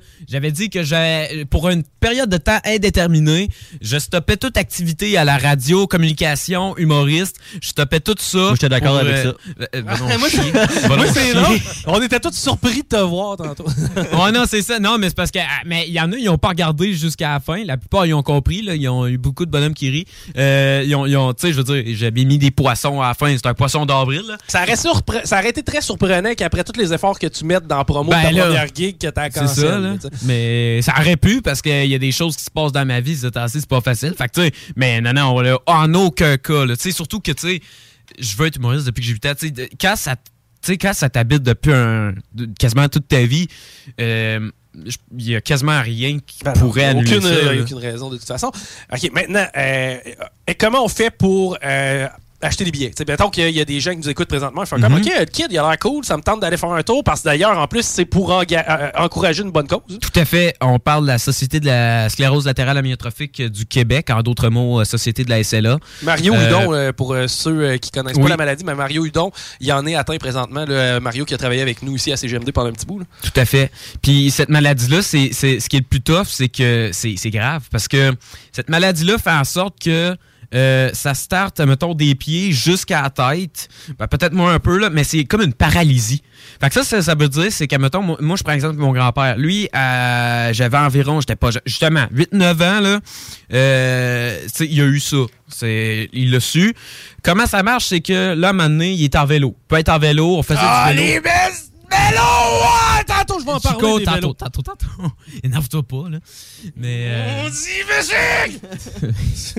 pour une période de temps indéterminée, je stoppais toute activité à la radio, communication, humoriste. Je stoppais tout ça. Moi, j'étais d'accord avec ça. Moi, c'est là. On était tous surpris de te voir tantôt. Ouais, non, c'est ça. Non, mais c'est parce que mais il y en a, ils n'ont pas regardé jusqu'à la fin. La plupart, ils ont compris. Là. Ils ont eu beaucoup de bonhommes qui rient. Ils ont tu sais, je veux dire, j'avais mis des poissons à la fin. C'est un poisson d'avril. Là. Ça aurait été très surprenant qu'après tous les efforts que tu mettes dans la promo de ta première gig que t'as cancel. C'est ça, là. Mais ça aurait pu parce qu'il y a des choses qui se passent dans ma vie, c'est pas facile. Fait que, tu sais, mais non, là, en aucun cas, tu sais, surtout que, tu sais, je veux être humoriste depuis que j'ai 8 ans. Tu sais, quand ça t'habite depuis quasiment toute ta vie, il y a quasiment rien qui pourrait annuler ça. Il n'y a aucune raison de toute façon. OK, maintenant, comment on fait pour... acheter des billets. T'sais, mettons qu'il y a des gens qui nous écoutent présentement, ils font comme, OK, le kid, il a l'air cool, ça me tente d'aller faire un tour, parce que d'ailleurs, en plus, c'est pour encourager une bonne cause. Tout à fait. On parle de la Société de la sclérose latérale amyotrophique du Québec, en d'autres mots, Société de la SLA. Mario Hudon, pour ceux qui connaissent pas la maladie, mais Mario Hudon, il en est atteint présentement. Mario qui a travaillé avec nous ici à CGMD pendant un petit bout. Là. Tout à fait. Puis cette maladie-là, c'est ce qui est le plus tough, c'est que c'est grave, parce que cette maladie-là fait en sorte que ça starte, mettons, des pieds jusqu'à la tête. Ben, peut-être moins un peu, là, mais c'est comme une paralysie. Fait que ça veut dire, c'est que, mettons, moi, je prends exemple mon grand-père. Lui, j'avais environ, j'étais pas justement, 8-9 ans, là. Il a eu ça. Il l'a su. Comment ça marche, c'est que, là, maintenant, il est en vélo. Il peut être en vélo, on faisait du vélo. Les vélo! Ouais! Tantôt, je vais en parler des vélos. Tantôt. Énerve-toi pas, là. Mais... On dit musique!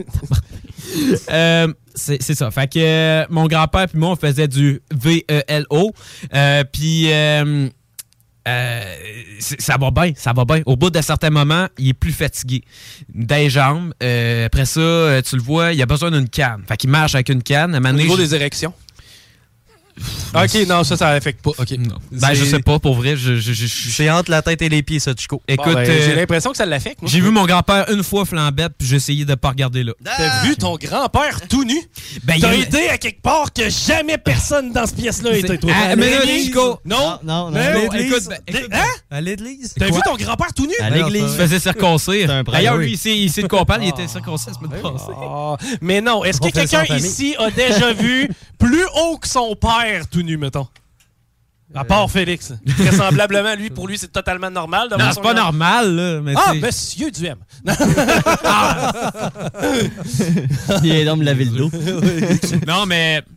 C'est ça. Fait que mon grand-père puis moi, on faisait du VELO. Puis... ça va bien. Au bout d'un certain moment, il est plus fatigué. Des jambes. Après ça, tu le vois, il a besoin d'une canne. Fait qu'il marche avec une canne. Au niveau des érections? OK, non, ça affecte pas. OK. Non. Ben, je sais pas, pour vrai. C'est entre la tête et les pieds, ça, Chico. Écoute, j'ai l'impression que ça l'affecte. J'ai vu mon grand-père une fois flambette, puis j'ai essayé de pas regarder là. T'as vu ton grand-père tout nu? Ben, t'as été à quelque part que jamais personne dans cette pièce-là était toi. Mais là, Chico. Non. Écoute, hein? À l'église. T'as vu ton grand-père tout nu? À l'église. Il se faisait circoncire. D'ailleurs, lui, il sait de quoi on parle, il était circoncis la semaine passée. Mais non, est-ce que quelqu'un ici a déjà vu plus haut que son père tout nu, mettons? À part Félix. Vraisemblablement, pour lui, c'est totalement normal. Non, c'est pas normal, là. Mais monsieur Duhem. Il est dans me laver le dos. Non, mais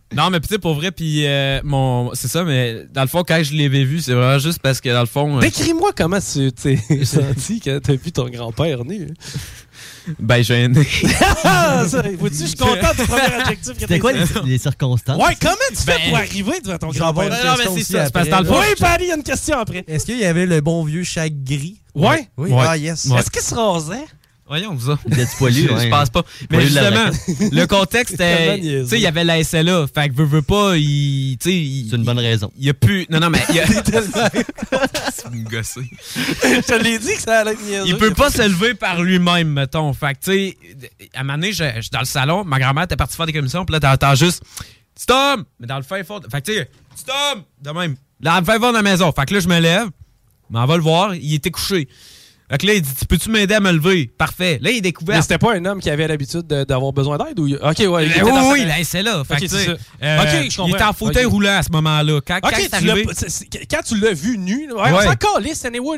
Non, mais tu sais, pour vrai, puis c'est ça, mais dans le fond, quand je l'avais vu, c'est vraiment juste parce que dans le fond... Décris-moi comment tu t'es senti quand t'as vu ton grand-père né. Ben, gêné. Vois-tu, je suis content du premier adjectif que c'était quoi les circonstances? Ouais, comment tu fais pour arriver devant ton grand-père? Non, mais c'est ça. Parce que dans le fond, oui, Paddy, il y a une question après. Est-ce qu'il y avait le bon vieux chag gris? Ouais. Oui. Ouais. Ah, yes. Ouais. Est-ce qu'il se rasait? Voyons, vous autres. Il était poilu, Je pense pas. Mais justement, le contexte, tu sais, il y avait la SLA. Fait que veut pas, c'est une bonne raison. Il y a plus. Non, mais il y a. C'est me gosser. Je te l'ai dit que ça allait être niaiseux. Il peut pas se lever par lui-même, mettons. Fait que, tu sais, à un moment donné, je suis dans le salon, ma grand-mère était partie faire des commissions, puis là, t'entends juste Tom! Mais dans le fin fond. Fait que, tu sais, Tom! De même. Dans le fin fond de la maison. Fait que là, je me lève, m'en va le voir, il était couché. Fait que là, il dit, peux-tu m'aider à me lever? Parfait. Là, il est découvert. Mais c'était pas un homme qui avait l'habitude d'avoir besoin d'aide? Ou... OK, ouais. Il était oui, là, c'est là. Fait que, c'est ça. OK, je comprends. Il était en fauteuil roulant à ce moment-là. Quand c'est arrivé... Quand tu l'as vu nu, on s'en calisse, anyway.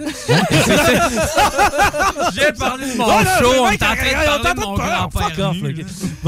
J'ai parlé de mon show, on est en train de parler de mon grand-père nu.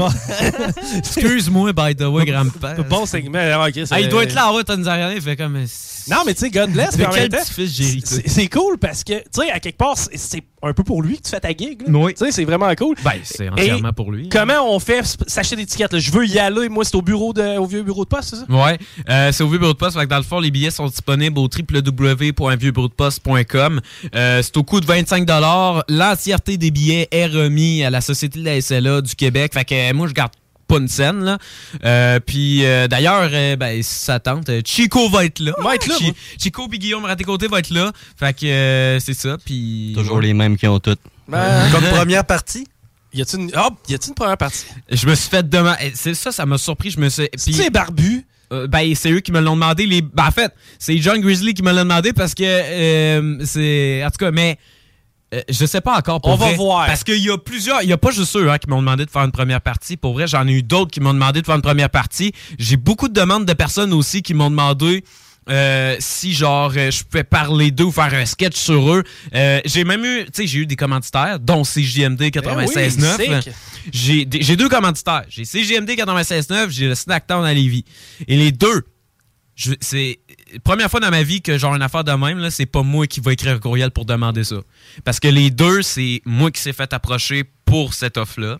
Excuse-moi, by the way, grand-père. Bon segment. Il doit être là en route, t'as nous a regardé, il fait comme... Non, mais tu sais, God bless. Mais quel petit-fils j'ai hérité. C'est cool parce que, tu sais, à quelque part, c'est un peu pour lui que tu fais ta gig. Oui. Tu sais, c'est vraiment cool. Ben, c'est entièrement pour lui. Comment on fait s'acheter des tickets? Là? Je veux y aller. Moi, c'est au vieux bureau de poste, c'est ça? Ouais, c'est au vieux bureau de poste. Fait que dans le fond, les billets sont disponibles au www.vieuxbureaudeposte.com. C'est au coût de 25$. L'entièreté des billets est remis à la Société de la SLA du Québec. Fait que moi, je garde pas une scène, là. Puis d'ailleurs, si ça tente, Chico va être là. Chico et Guillaume Raté-Côté va être là. Fait que c'est ça. Puis toujours les mêmes qui ont toutes. Comme première partie? Y a-t-il une première partie? Je me suis fait demander. C'est ça m'a surpris. Je me suis. C'est barbu? C'est eux qui me l'ont demandé. En fait, c'est John Grizzly qui me l'a demandé parce que c'est. En tout cas, mais. Je sais pas encore. On va voir. Parce qu'il y a plusieurs. Il y a pas juste eux qui m'ont demandé de faire une première partie. Pour vrai, j'en ai eu d'autres qui m'ont demandé de faire une première partie. J'ai beaucoup de demandes de personnes aussi qui m'ont demandé si genre je pouvais parler d'eux ou faire un sketch sur eux. J'ai même eu, tu sais, j'ai eu des commanditaires, dont CJMD 96.9. J'ai deux commanditaires. J'ai CJMD 96.9, j'ai le Snacktown à Lévis. Et les deux, c'est la première fois dans ma vie que genre une affaire de même, là, c'est pas moi qui va écrire un courriel pour demander ça. Parce que les deux, c'est moi qui s'est fait approcher pour cette offre-là.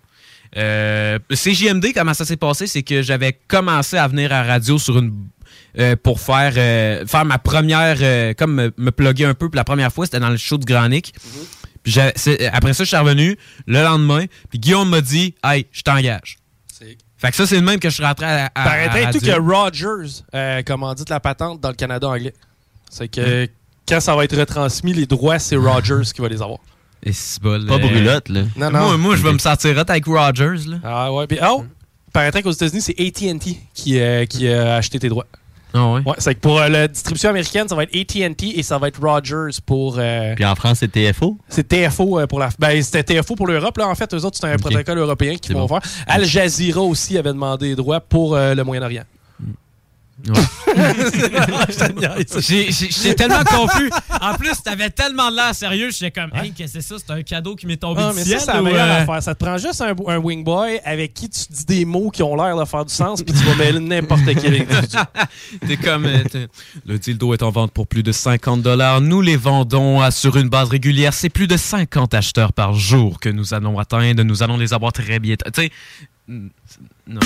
CJMD, comment ça s'est passé, c'est que j'avais commencé à venir à la radio sur une pour faire ma première, comme me plugger un peu. Puis la première fois, c'était dans le show de Grand Nick. Puis après ça, je suis revenu le lendemain. Puis Guillaume m'a dit, hey, je t'engage. Fait que ça, c'est le même que je suis rentré à paraîtrait tout que Rogers commandite la patente dans le Canada anglais. C'est que quand ça va être retransmis, les droits, c'est Rogers qui va les avoir. Et c'est pas Brulotte, là. Non. Moi, je vais me sentir hot avec Rogers, là. Ah ouais. Puis, paraîtrait qu'aux États-Unis, c'est AT&T qui a acheté tes droits. Ah ouais? Ouais, c'est que pour la distribution américaine, ça va être AT&T et ça va être Rogers pour... Puis en France, c'est TFO? C'est TFO pour la... Ben, c'était TFO pour l'Europe. Là, en fait, eux autres, c'est un protocole européen qu'ils vont faire. Al Jazeera aussi avait demandé des droits pour le Moyen-Orient. Ouais. J'étais tellement confus. En plus, t'avais tellement de l'air sérieux. J'étais comme, hey, qu'est-ce que c'est ça? C'est un cadeau qui m'est tombé du ciel. C'est la meilleure affaire. Ça te prend juste un wingboy avec qui tu dis des mots qui ont l'air de faire du sens, puis tu vas mêler n'importe quel individu. T'es comme, le dildo est en vente pour plus de 50$. Nous les vendons sur une base régulière. C'est plus de 50 acheteurs par jour que nous allons atteindre. Nous allons les avoir très bientôt. Tu sais, non.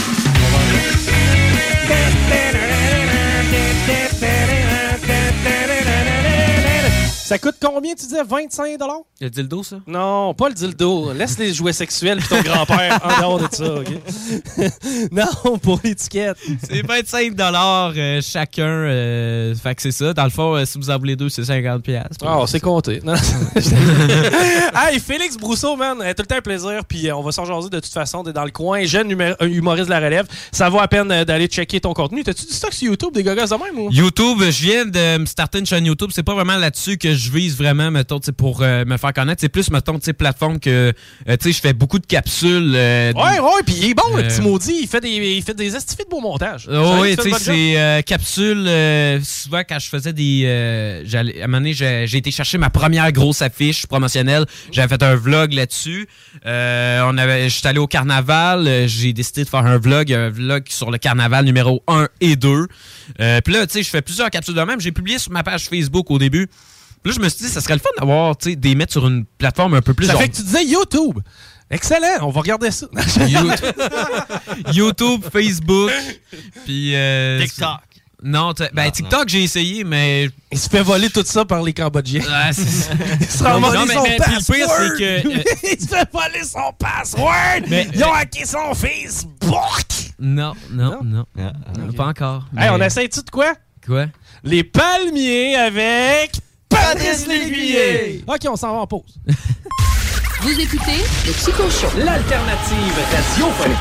Ça coûte combien, tu disais? 25$? Le dildo, ça? Non, pas le dildo. Laisse les jouets sexuels puis ton grand-père en dehors de ça, OK? Non, pour l'étiquette. C'est 25$ chacun. Fait que c'est ça. Dans le fond, si vous en voulez deux, c'est 50$. Ah, c'est compté. Hey, Félix Brousseau, man, tout le temps un plaisir. Puis on va s'en jaser de toute façon. T'es dans le coin, jeune humoriste de la relève. Ça vaut à peine d'aller checker ton contenu. T'as-tu du stock sur YouTube, des gars de même? Ou? YouTube, je viens de me starter une chaîne YouTube. C'est pas vraiment là-dessus que je vise vraiment, mettons, pour me faire connaître. C'est plus, mettons, plateforme que, je fais beaucoup de capsules. Ouais, puis il est bon, le petit maudit. Il fait des astifiés de beau montage. Oui, tu sais, c'est capsules. Souvent, quand je faisais à un moment donné, j'ai été chercher ma première grosse affiche promotionnelle. J'avais fait un vlog là-dessus. J'étais allé au carnaval. J'ai décidé de faire un vlog sur le carnaval numéro 1 et 2. Puis là, tu sais, je fais plusieurs capsules de même. J'ai publié sur ma page Facebook au début. Puis là, je me suis dit, ça serait le fun d'avoir, tu sais, des mettre sur une plateforme un peu plus... Ça fait que tu disais YouTube. Excellent, on va regarder ça. YouTube, Facebook, puis... TikTok. Non, TikTok, j'ai essayé, mais... Il se fait voler tout ça par les Cambodgiens. Ouais, c'est ça. Il se fait voler son password. Le pire, c'est que... Il se fait voler son password. Ils ont hacké son Facebook. Non, pas encore. Hey, on essaie-tu de quoi? Quoi? Les palmiers avec Patrice Lécuyer. OK, on s'en va en pause. Vous écoutez le Chico Show, l'alternative radiophonique.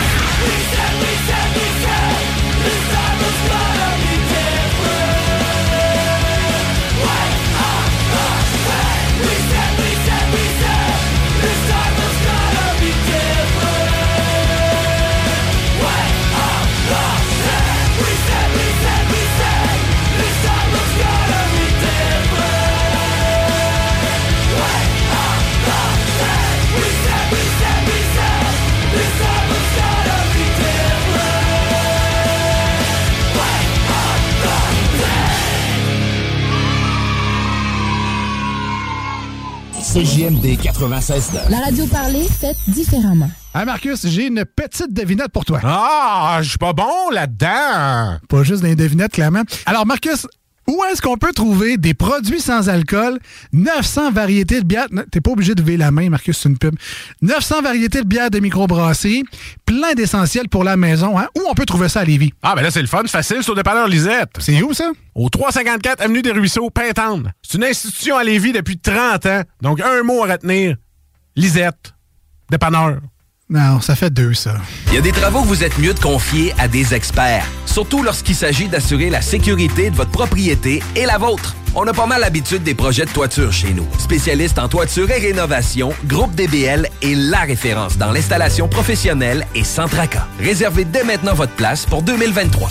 CJMD 96. La radio parlée faite différemment. Hey Marcus, j'ai une petite devinette pour toi. Ah, je suis pas bon là-dedans. Pas juste des devinettes, clairement. Alors Marcus, où est-ce qu'on peut trouver des produits sans alcool, 900 variétés de bières... T'es pas obligé de lever la main, Marcus, c'est une pub. 900 variétés de bières de microbrasserie, plein d'essentiels pour la maison. Hein? Où on peut trouver ça à Lévis? Ah, ben là, c'est le fun, facile, c'est au dépanneur Lisette. C'est où, ça? Au 354 Avenue des Ruisseaux, Pintendre. C'est une institution à Lévis depuis 30 ans. Donc, un mot à retenir. Lisette. Dépanneur. Non, ça fait 2, ça. Il y a des travaux que vous êtes mieux de confier à des experts. Surtout lorsqu'il s'agit d'assurer la sécurité de votre propriété et la vôtre. On a pas mal l'habitude des projets de toiture chez nous. Spécialiste en toiture et rénovation, Groupe DBL est la référence dans l'installation professionnelle et sans tracas. Réservez dès maintenant votre place pour 2023.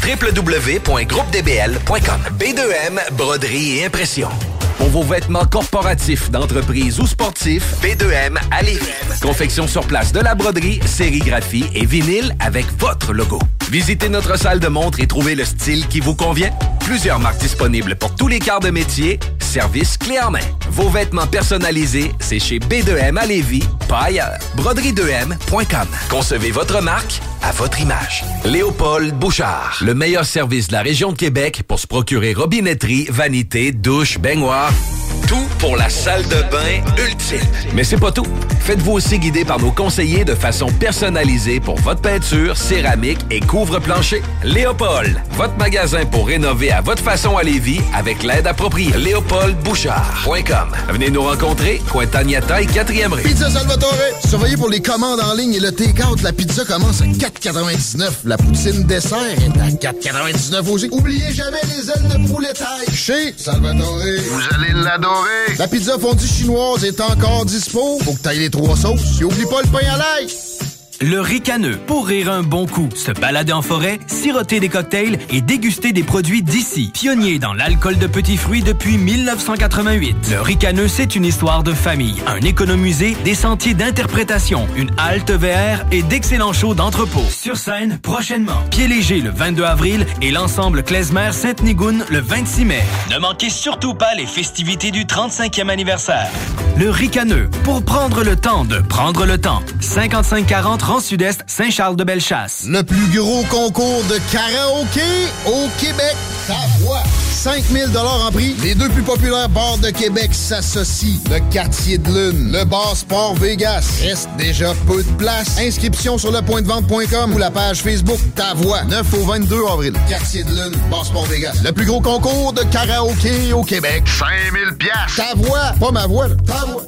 www.groupedbl.com. B2M, broderie et impression. Pour vos vêtements corporatifs, d'entreprise ou sportifs, B2M à Lévis. Confection sur place de la broderie, sérigraphie et vinyle avec votre logo. Visitez notre salle de montre et trouvez le style qui vous convient. Plusieurs marques disponibles pour tous les quarts de métier. Service clé en main. Vos vêtements personnalisés, c'est chez B2M à Lévis, pas ailleurs. Broderie2M.com. Concevez votre marque à votre image. Léopold Bouchard. Le meilleur service de la région de Québec pour se procurer robinetterie, vanité, douche, baignoire. Tout pour la salle de bain ultime. Mais c'est pas tout. Faites-vous aussi guider par nos conseillers de façon personnalisée pour votre peinture, céramique et couvre-plancher. Léopold, votre magasin pour rénover à votre façon à Lévis avec l'aide appropriée. LéopoldBouchard.com. Venez nous rencontrer, Cointagnata et 4e rue. Pizza Salvatore. Surveillez pour les commandes en ligne et le take-out. La pizza commence à 4,99. La poutine dessert est à 4,99 aussi. Oubliez jamais les ailes de poulet taille. Chez Salvatore. Vous allez l'adorer. La pizza fondue chinoise est encore dispo. Faut que t'ailles les 3 sauces. Et oublie pas le pain à l'ail. Le ricaneux, pour rire un bon coup, se balader en forêt, siroter des cocktails et déguster des produits d'ici. Pionnier dans l'alcool de petits fruits depuis 1988. Le ricaneux, c'est une histoire de famille, un économusée, des sentiers d'interprétation, une halte VR et d'excellents shows d'entrepôt. Sur scène, prochainement. Pied Léger le 22 avril et l'ensemble Klezmer Sainte-Nigoune le 26 mai. Ne manquez surtout pas les festivités du 35e anniversaire. Le ricaneux, pour prendre le temps de prendre le temps. 5540 Rang Sud-Est, Saint-Charles-de-Bellechasse. Le plus gros concours de karaoké au Québec. Ta voix. 5 000 $ en prix. Les 2 plus populaires bars de Québec s'associent. Le Quartier de Lune, le bar Sport Vegas. Reste déjà peu de place. Inscription sur lepointdevente.com ou la page Facebook Ta Voix. 9 au 22 avril. Quartier de Lune, bar Sport Vegas. Le plus gros concours de karaoké au Québec. 5 000 $. Ta voix. Pas ma voix, là. Ta voix.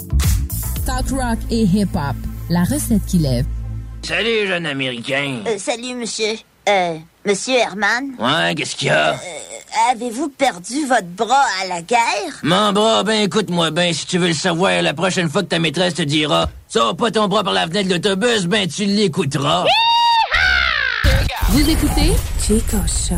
Talk rock et hip-hop. La recette qui lève. Salut, jeune Américain. Salut, monsieur. Monsieur Herman. Ouais, qu'est-ce qu'il y a? Avez-vous perdu votre bras à la guerre? Mon bras, ben écoute-moi ben, si tu veux le savoir, la prochaine fois que ta maîtresse te dira « Sors pas ton bras par la fenêtre de l'autobus », ben tu l'écouteras. Vous écoutez Chico Show.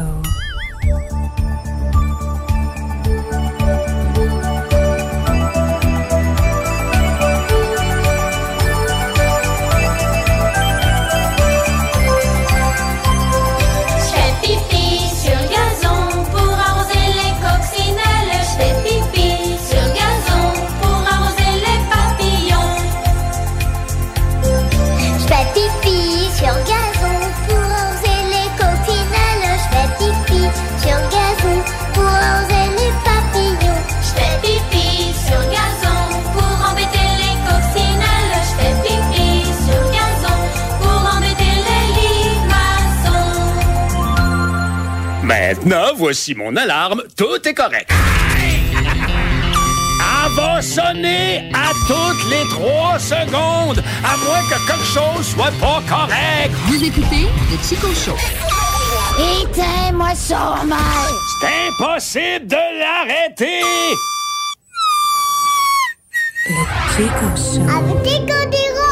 Maintenant, voici mon alarme. Tout est correct. Elle va sonner à toutes les 3 secondes, à moins que quelque chose soit pas correct. Vous écoutez le Chico Show. Éteins-moi ça, mal. C'est impossible de l'arrêter. Le Chico Show. Avec Chico Diro.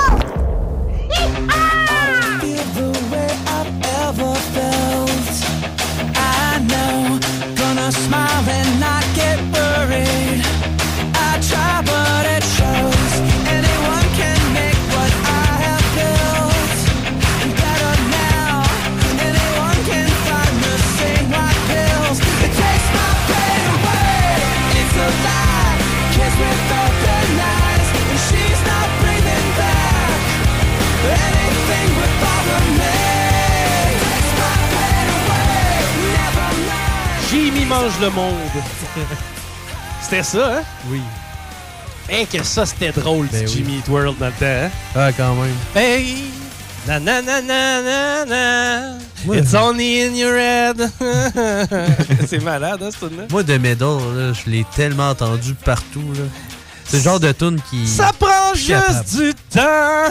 Smile and not get worried. I try, but it shows. Anyone can make what I have built and better now. Anyone can find the same white pills. It takes my pain away. It's a lie. Kiss with open eyes, and she's not breathing back. Anything would bother me. Takes my pain away. Never mind. Jimmy mange le monde. C'était ça, hein? Oui. Hein, que ça, c'était drôle, ben oui. Jimmy Eat World dans le temps, hein? Ah, quand même. Hey! Na na na na na na. Ouais. It's only in your head. C'est malade, hein, ce tune-là? Moi, The Medal, là, je l'ai tellement entendu partout, là. C'est le genre de tune qui... Ça prend juste du temps!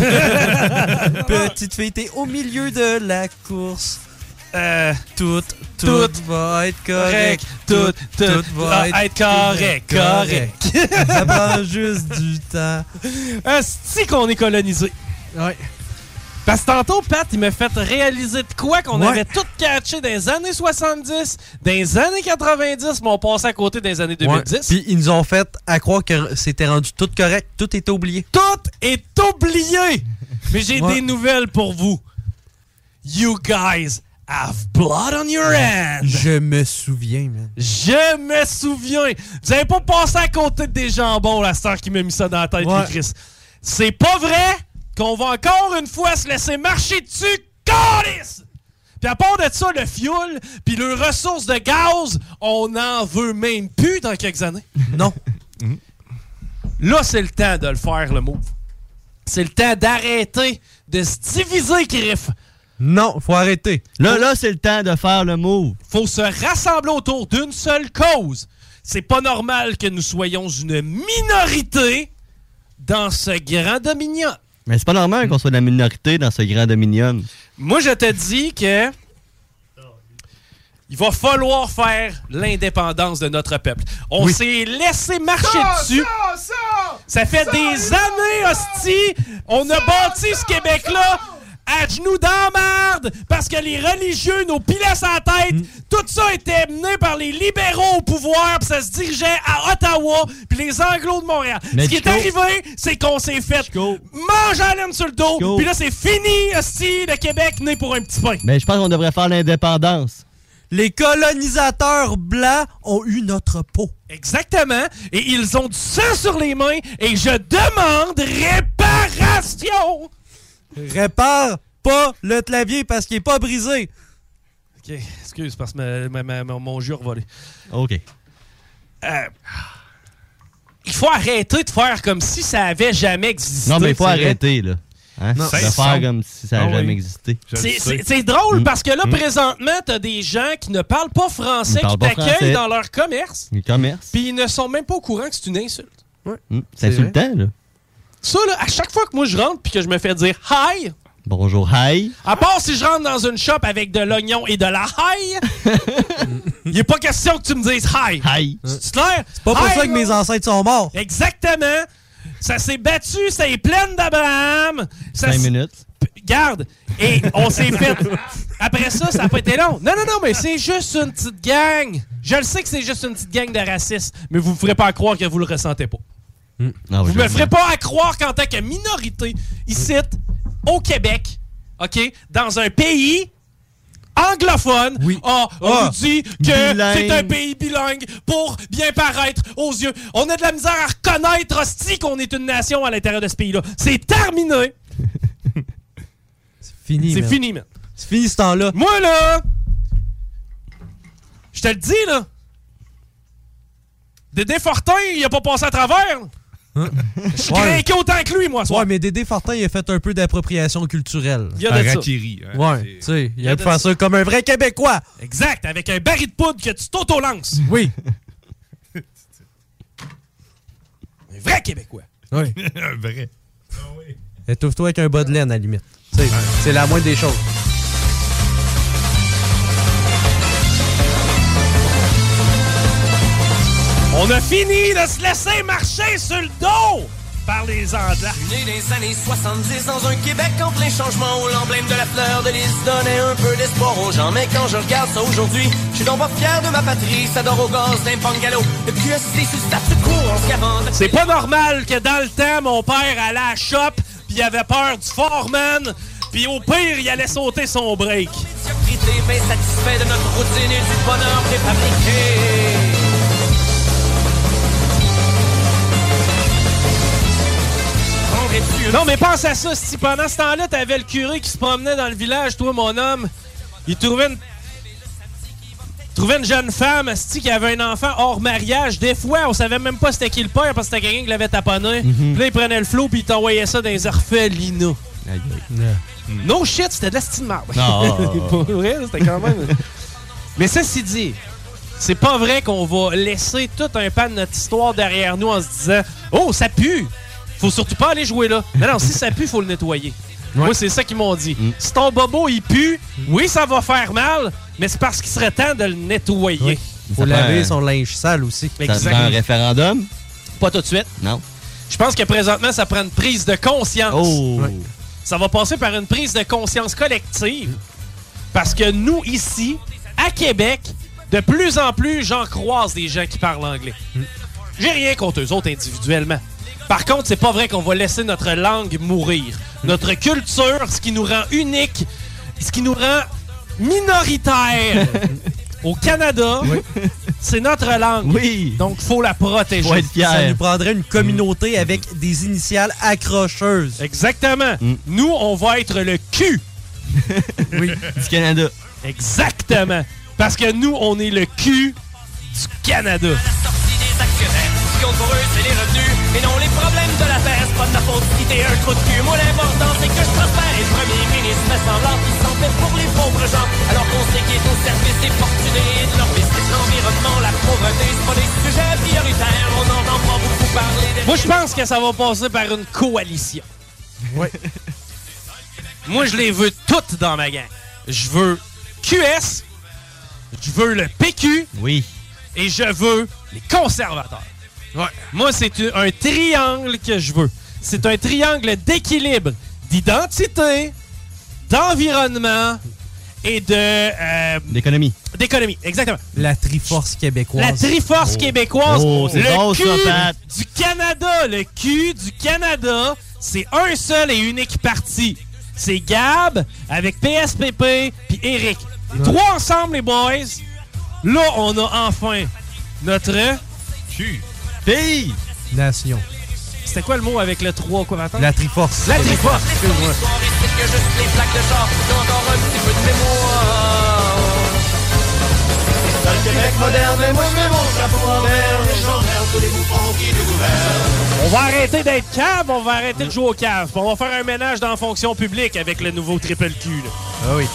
Petite fille, t'es au milieu de la course. Tout va être correct. Tout va être correct. Ça prend juste du temps. C'est qu'on est colonisé. Ouais. Parce que tantôt, Pat, il m'a fait réaliser de quoi qu'on Ouais. avait tout catché dans les années 70, dans les années 90, mais on passait à côté des années 2010. Ouais. Puis ils nous ont fait à croire que c'était rendu tout correct. Tout était oublié. Tout est oublié! Mais j'ai des nouvelles pour vous. You guys have blood on your hand. Je me souviens, man. Je me souviens. Vous avez pas passé à côté des jambons, la star qui m'a mis ça dans la tête, Ouais. les Chris. C'est pas vrai qu'on va encore une fois se laisser marcher dessus, câlisse! Puis à part de ça, le fuel, puis les ressources de gaz, on n'en veut même plus dans quelques années. Non. Là, c'est le temps de le faire, le move. C'est le temps d'arrêter de se diviser, Griff. Non, faut arrêter. Là, c'est le temps de faire le move. Faut se rassembler autour d'une seule cause. C'est pas normal que nous soyons une minorité dans ce grand dominion. Mais c'est pas normal qu'on soit la minorité dans ce grand dominion. Moi, je te dis que il va falloir faire l'indépendance de notre peuple. On s'est laissé marcher dessus. Ça fait des années, hostie. On a bâti ce Québec-là à genoux dans la merde parce que les religieux nous pilaient sa tête. Tout ça était mené par les libéraux au pouvoir, puis ça se dirigeait à Ottawa, puis les Anglos de Montréal. Mais ce qui est arrivé, c'est qu'on s'est fait manger la laine sur le dos, puis là, c'est fini, hostie, le Québec né pour un petit pain. Mais je pense qu'on devrait faire l'indépendance. Les colonisateurs blancs ont eu notre peau. Exactement. Et ils ont du sang sur les mains et je demande réparation. Répare pas le clavier parce qu'il est pas brisé. OK, excuse, parce que mon jeu a revolé. OK. Il faut arrêter de faire comme si ça avait jamais existé. Non, mais il faut arrêter, là. Hein? Non, de faire comme si ça n'avait jamais existé. C'est drôle parce que là, présentement, t'as des gens qui ne parlent pas français, qui t'accueillent dans leur commerce. Le commerce. Puis ils ne sont même pas au courant que c'est une insulte. C'est insultant, là. Ça, là, à chaque fois que moi je rentre puis que je me fais dire « Hi », Bonjour, hi. À part si je rentre dans une shop avec de l'oignon et de la hi, il n'est pas question que tu me dises hi. Hi. C'est clair? C'est pas pour ça que mes ancêtres sont morts. Exactement. Ça s'est battu, ça est plein d'Abraham. 5 minutes. Garde. Et on s'est fait... Après ça, ça n'a pas été long. Non, mais c'est juste une petite gang. Je le sais que c'est juste une petite gang de racistes, mais vous ne me ferez pas croire que vous le ressentez pas. Non, Vous me ferez pas à croire qu'en tant que minorité, ici, au Québec, OK, dans un pays anglophone, on nous dit que c'est un pays bilingue pour bien paraître aux yeux. On a de la misère à reconnaître, hostie, qu'on est une nation à l'intérieur de ce pays-là. C'est terminé. C'est fini, C'est man. fini, man. C'est fini ce temps-là. Moi, là, je te le dis, là, Dédé Fortin, il a pas passé à travers. Je suis craqué autant que lui, moi, ce soir. Ouais, mais Dédé Fortin, il a fait un peu d'appropriation culturelle. Il y a de ça. Harakiri, hein, Ouais, tu sais, il a pu faire ça comme un vrai Québécois. Exact, avec un baril de poudre que tu t'auto-lances. Oui. Un vrai Québécois. Oui. Un vrai. Étouffe-toi avec un bas de laine, à la limite. Tu sais, c'est la moindre des choses. On a fini de se laisser marcher sur le dos par les Anglais. Né des années 70 dans un Québec en plein changement où l'emblème de la fleur de lys donnait un peu d'espoir aux gens. Mais quand je regarde ça aujourd'hui, je suis donc pas fier de ma patrie. Ça dort au gaz d'un bungalow. Le QSC sous statu quo en se gavant. C'est pas normal que dans le temps, mon père allait à la shop puis il avait peur du foreman puis au pire, il allait sauter son break. Médiocrité, bien satisfait de notre routine et du bonheur préfabriqué. Non, mais pense à ça, si pendant ce temps-là, t'avais le curé qui se promenait dans le village, toi, mon homme, il trouvait une jeune femme, asti, qui avait un enfant hors mariage. Des fois, on savait même pas c'était qui le père parce que c'était quelqu'un qui l'avait taponné. Puis là, il prenait le flot puis il t'envoyait ça dans les orphelinats. No shit, c'était de la style de marde. Pour vrai, c'était quand même... Mais ceci dit, c'est pas vrai qu'on va laisser tout un pan de notre histoire derrière nous en se disant « Oh, ça pue! Faut surtout pas aller jouer là. » Non, si ça pue, faut le nettoyer. Moi, c'est ça qu'ils m'ont dit. Si ton bobo, il pue, oui, ça va faire mal, mais c'est parce qu'il serait temps de le nettoyer. Oui. Faut laver son linge sale aussi. Ça prend un référendum? Pas tout de suite. Non. Je pense que présentement, ça prend une prise de conscience. Oh. Ouais. Ça va passer par une prise de conscience collective. Parce que nous, ici, à Québec, de plus en plus, j'en croise des gens qui parlent anglais. J'ai rien contre eux autres individuellement. Par contre, c'est pas vrai qu'on va laisser notre langue mourir. Notre culture, ce qui nous rend unique, ce qui nous rend minoritaire au Canada, c'est notre langue. Oui. Donc, faut la protéger. Faut être fier. Ça nous prendrait une communauté avec des initiales accrocheuses. Exactement. Nous, on va être le cul. Oui. Du Canada. Exactement. Parce que nous, on est le cul du Canada. Ce qui compte pour eux, c'est les revenus et non les problèmes de la terre. C'est pas de ta faute si t'es un trou de cul. Moi, l'important, c'est que je prospère. Et le premier ministre fait semblant qu'il s'en fait pour les pauvres gens. Alors qu'on sait qu'il est au service des fortunés et de leur business. L'environnement, la pauvreté, c'est pas des sujets prioritaires. On n'entend pas beaucoup parler des... Moi, je pense que ça va passer par une coalition. Oui. Moi, je les veux toutes dans ma gang. Je veux QS, je veux le PQ, oui, et je veux les conservateurs. Ouais. Moi, c'est un triangle que je veux. C'est un triangle d'équilibre, d'identité, d'environnement et d'économie. D'économie, exactement. La Triforce québécoise. La Triforce québécoise. Oh, c'est le bon, cul ça, Pat. du Canada. Le cul du Canada, c'est un seul et unique parti. C'est Gab avec PSPP puis Eric. Les trois ensemble, les boys. Là, on a enfin notre... Fille! Nation. C'était quoi le mot avec le 3 quoi, attends? La Triforce. La Triforce. Excuse-moi. que juste les plaques de char, j'ai encore un petit peu de mémoire. Dans le Québec moderne, et moi je mets mon chapeau en verre, et j'emmerde tous les bouffons qui nous gouvernent. On va arrêter d'être cave, on va arrêter de jouer au cave. On va faire un ménage dans la fonction publique avec le nouveau triple Q. Là. Ah oui.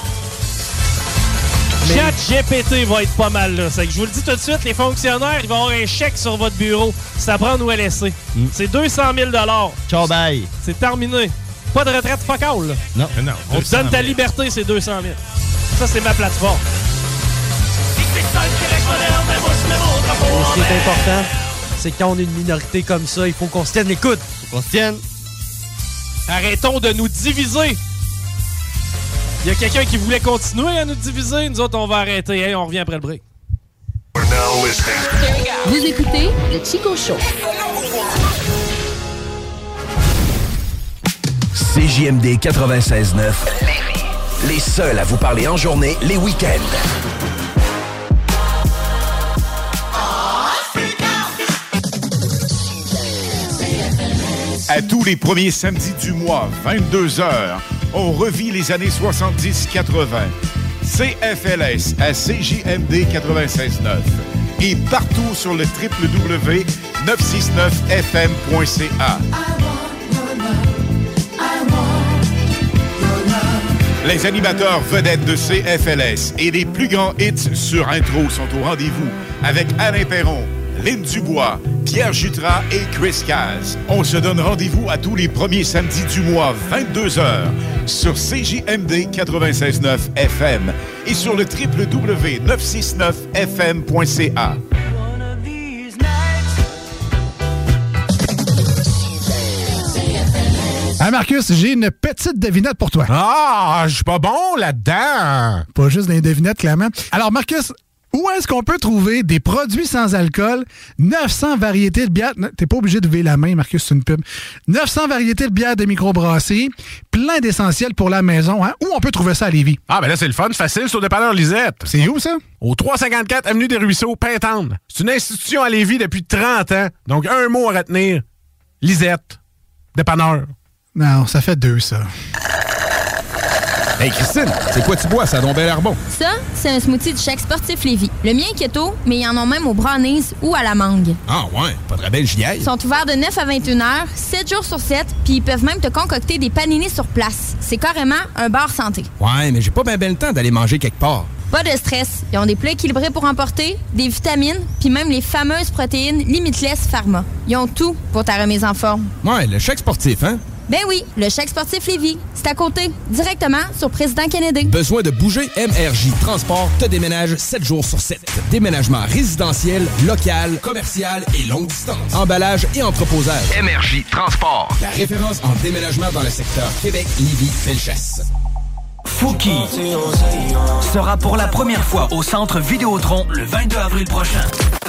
Chat GPT va être pas mal là. C'est que je vous le dis tout de suite, les fonctionnaires, ils vont avoir un chèque sur votre bureau. C'est à prendre ou à laisser. C'est 200 000 $. Ciao, bye. C'est terminé. Pas de retraite fuck all, là. Non. Non, On te donne ta liberté, c'est 200 000. Ça, c'est ma plateforme. Ce qui est important, c'est que quand on est une minorité comme ça, il faut qu'on se tienne les coudes. Faut qu'on se tienne. Arrêtons de nous diviser. Il y a quelqu'un qui voulait continuer à nous diviser. Nous autres, on va arrêter. Hey, on revient après le break. Vous écoutez le Chico Show. CJMD 96.9, les seuls à vous parler en journée, les week-ends. À tous les premiers samedis du mois, 22h, on revit les années 70-80. CFLS à CJMD 96.9 et partout sur le www.969fm.ca. Les animateurs vedettes de CFLS et les plus grands hits sur intro sont au rendez-vous avec Alain Perron, Lynn Dubois, Pierre Jutras et Chris Caz. On se donne rendez-vous à tous les premiers samedis du mois, 22h, sur CJMD 96.9 FM et sur le www.969fm.ca. Ah, Marcus, j'ai une petite devinette pour toi. Ah, je suis pas bon là-dedans. Pas juste des devinettes, clairement. Alors, Marcus, où est-ce qu'on peut trouver des produits sans alcool, 900 variétés de bières... T'es pas obligé de lever la main, Marcus, c'est une pub. 900 variétés de bières de microbrasserie, plein d'essentiels pour la maison. Hein? Où on peut trouver ça à Lévis? Ah, ben là, c'est le fun, facile, sur le dépanneur Lisette. C'est où, ça? Au 354 Avenue des Ruisseaux, Pintendre. C'est une institution à Lévis depuis 30 ans. Donc, un mot à retenir. Lisette. Dépanneur. Non, ça fait 2, ça. Hey Christine, c'est quoi tu bois? Ça a donc bien l'air bon. Ça, c'est un smoothie du Chèque Sportif Lévis. Le mien est keto, mais ils en ont même au brownies ou à la mangue. Ah ouais, pas de rebelle, j'y aille. Ils sont ouverts de 9 à 21 heures, 7 jours sur 7, puis ils peuvent même te concocter des paninis sur place. C'est carrément un bar santé. Ouais, mais j'ai pas bien le temps d'aller manger quelque part. Pas de stress. Ils ont des plats équilibrés pour emporter, des vitamines, puis même les fameuses protéines Limitless Pharma. Ils ont tout pour ta remise en forme. Ouais, le Chèque Sportif, hein? Ben oui, le Chèque Sportif Lévis. C'est à côté, directement sur Président Kennedy. Besoin de bouger? MRJ Transport te déménage 7 jours sur 7. Déménagement résidentiel, local, commercial et longue distance. Emballage et entreposage. MRJ Transport. La référence en déménagement dans le secteur Québec-Lévis-Felchasse. Fouki sera pour la première fois au Centre Vidéotron le 22 avril prochain.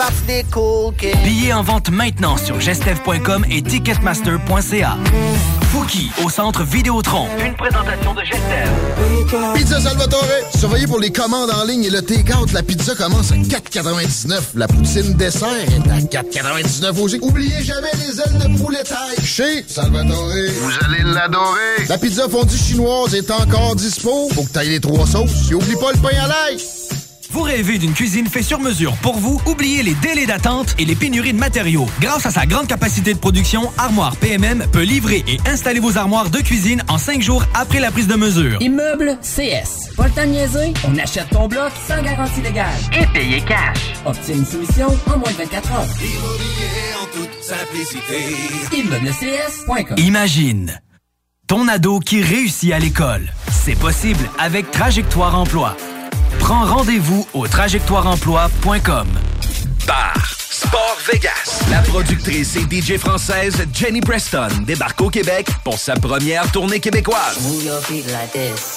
Billets en vente maintenant sur gestev.com et ticketmaster.ca. Fouki au Centre Vidéotron. Une présentation de Gestev. Pizza Salvatore. Surveillez pour les commandes en ligne et le take-out. La pizza commence à 4,99. La poutine dessert est à 4,99 aussi. Oubliez jamais les ailes de poulet taille. Chez Salvatore. Vous allez l'adorer. La pizza fondue chinoise est encore dispo. Faut que t'ailles les 3 sauces. Et oublie pas le pain à l'ail. Vous rêvez d'une cuisine faite sur mesure pour vous? Oubliez les délais d'attente et les pénuries de matériaux. Grâce à sa grande capacité de production, Armoire PMM peut livrer et installer vos armoires de cuisine en 5 jours après la prise de mesure. Immeuble CS. Pas le temps de niaiser? On achète ton bloc sans garantie légale. Et payer cash. Obtiens une soumission en moins de 24 heures. Immobilier en toute simplicité. ImmeublesCS.com. Imagine ton ado qui réussit à l'école. C'est possible avec Trajectoire Emploi. Prends rendez-vous au trajectoireemploi.com. Bar Sport Vegas. La productrice et DJ française Jenny Preston débarque au Québec pour sa première tournée québécoise. Move your feet like this.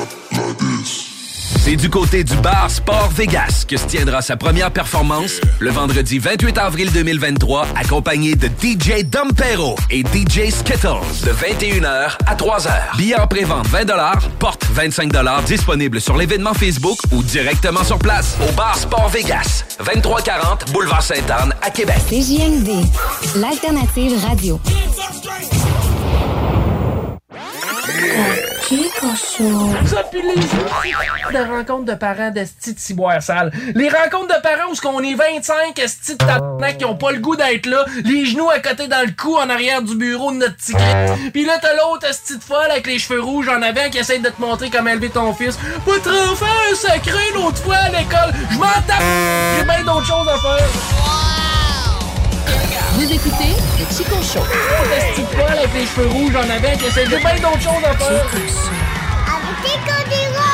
C'est du côté du bar Sport Vegas que se tiendra sa première performance le vendredi 28 avril 2023, accompagné de DJ Dompero et DJ Skittles de 21h à 3h. Billets en pré-vente 20 $, porte 25 $, disponible sur l'événement Facebook ou directement sur place au bar Sport Vegas, 2340 Boulevard Sainte-Anne à Québec. CJMD, l'alternative radio. Chico Show. Ça, puis les de rencontres de parents d'esti de ciboire sale. Les rencontres de parents où on est 25 esti de tabarnak qui ont pas le goût d'être là, les genoux à côté dans le cou en arrière du bureau de notre petit Chris. Pis là, t'as l'autre esti de folle avec les cheveux rouges en avant qui essaie de te montrer comment élever ton fils. Pas trop faire sacré l'autre fois à l'école. Je m'en tape. J'ai bien d'autres choses à faire. Vous écoutez le Chico Show. Esti de folle avec avec les cheveux rouges en avant qui essaie de bien d'autres choses à faire. Avec tes Cordero!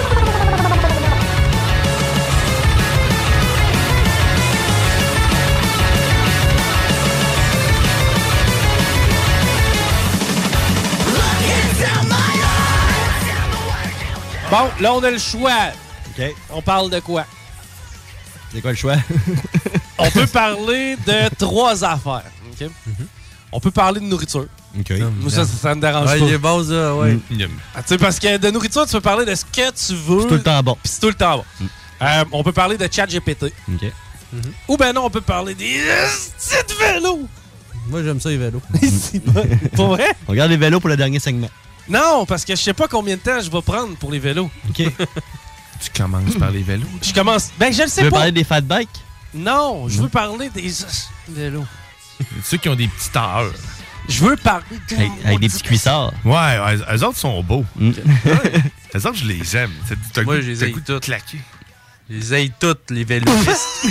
Bon, là, on a le choix. OK. On parle de quoi? C'est quoi le choix? On peut parler de 3 affaires. OK? On peut parler de nourriture. OK. Moi, ça me dérange pas. Il est bon, ça, ouais. Ah, tu sais, parce que de nourriture, tu peux parler de ce que tu veux. C'est tout le temps bon. Puis c'est tout le temps bon. On peut parler de ChatGPT. OK. Ou ben non, on peut parler des petites vélos. Moi, j'aime ça, les vélos. Pour vrai? On regarde les vélos pour le dernier segment. Non, parce que je sais pas combien de temps je vais prendre pour les vélos. OK. Tu commences par les vélos? Je commence. Ben, je le sais Tu veux pas. parler des fat bikes? Non, je veux parler des vélos. Ceux qui ont des petits tailleurs. Je veux parler de... Avec des petits cuissards. Ouais, eux autres sont beaux. Eux autres, je les aime. Moi, je les aime toutes. Claquer. Je les aime toutes, les vélopistes.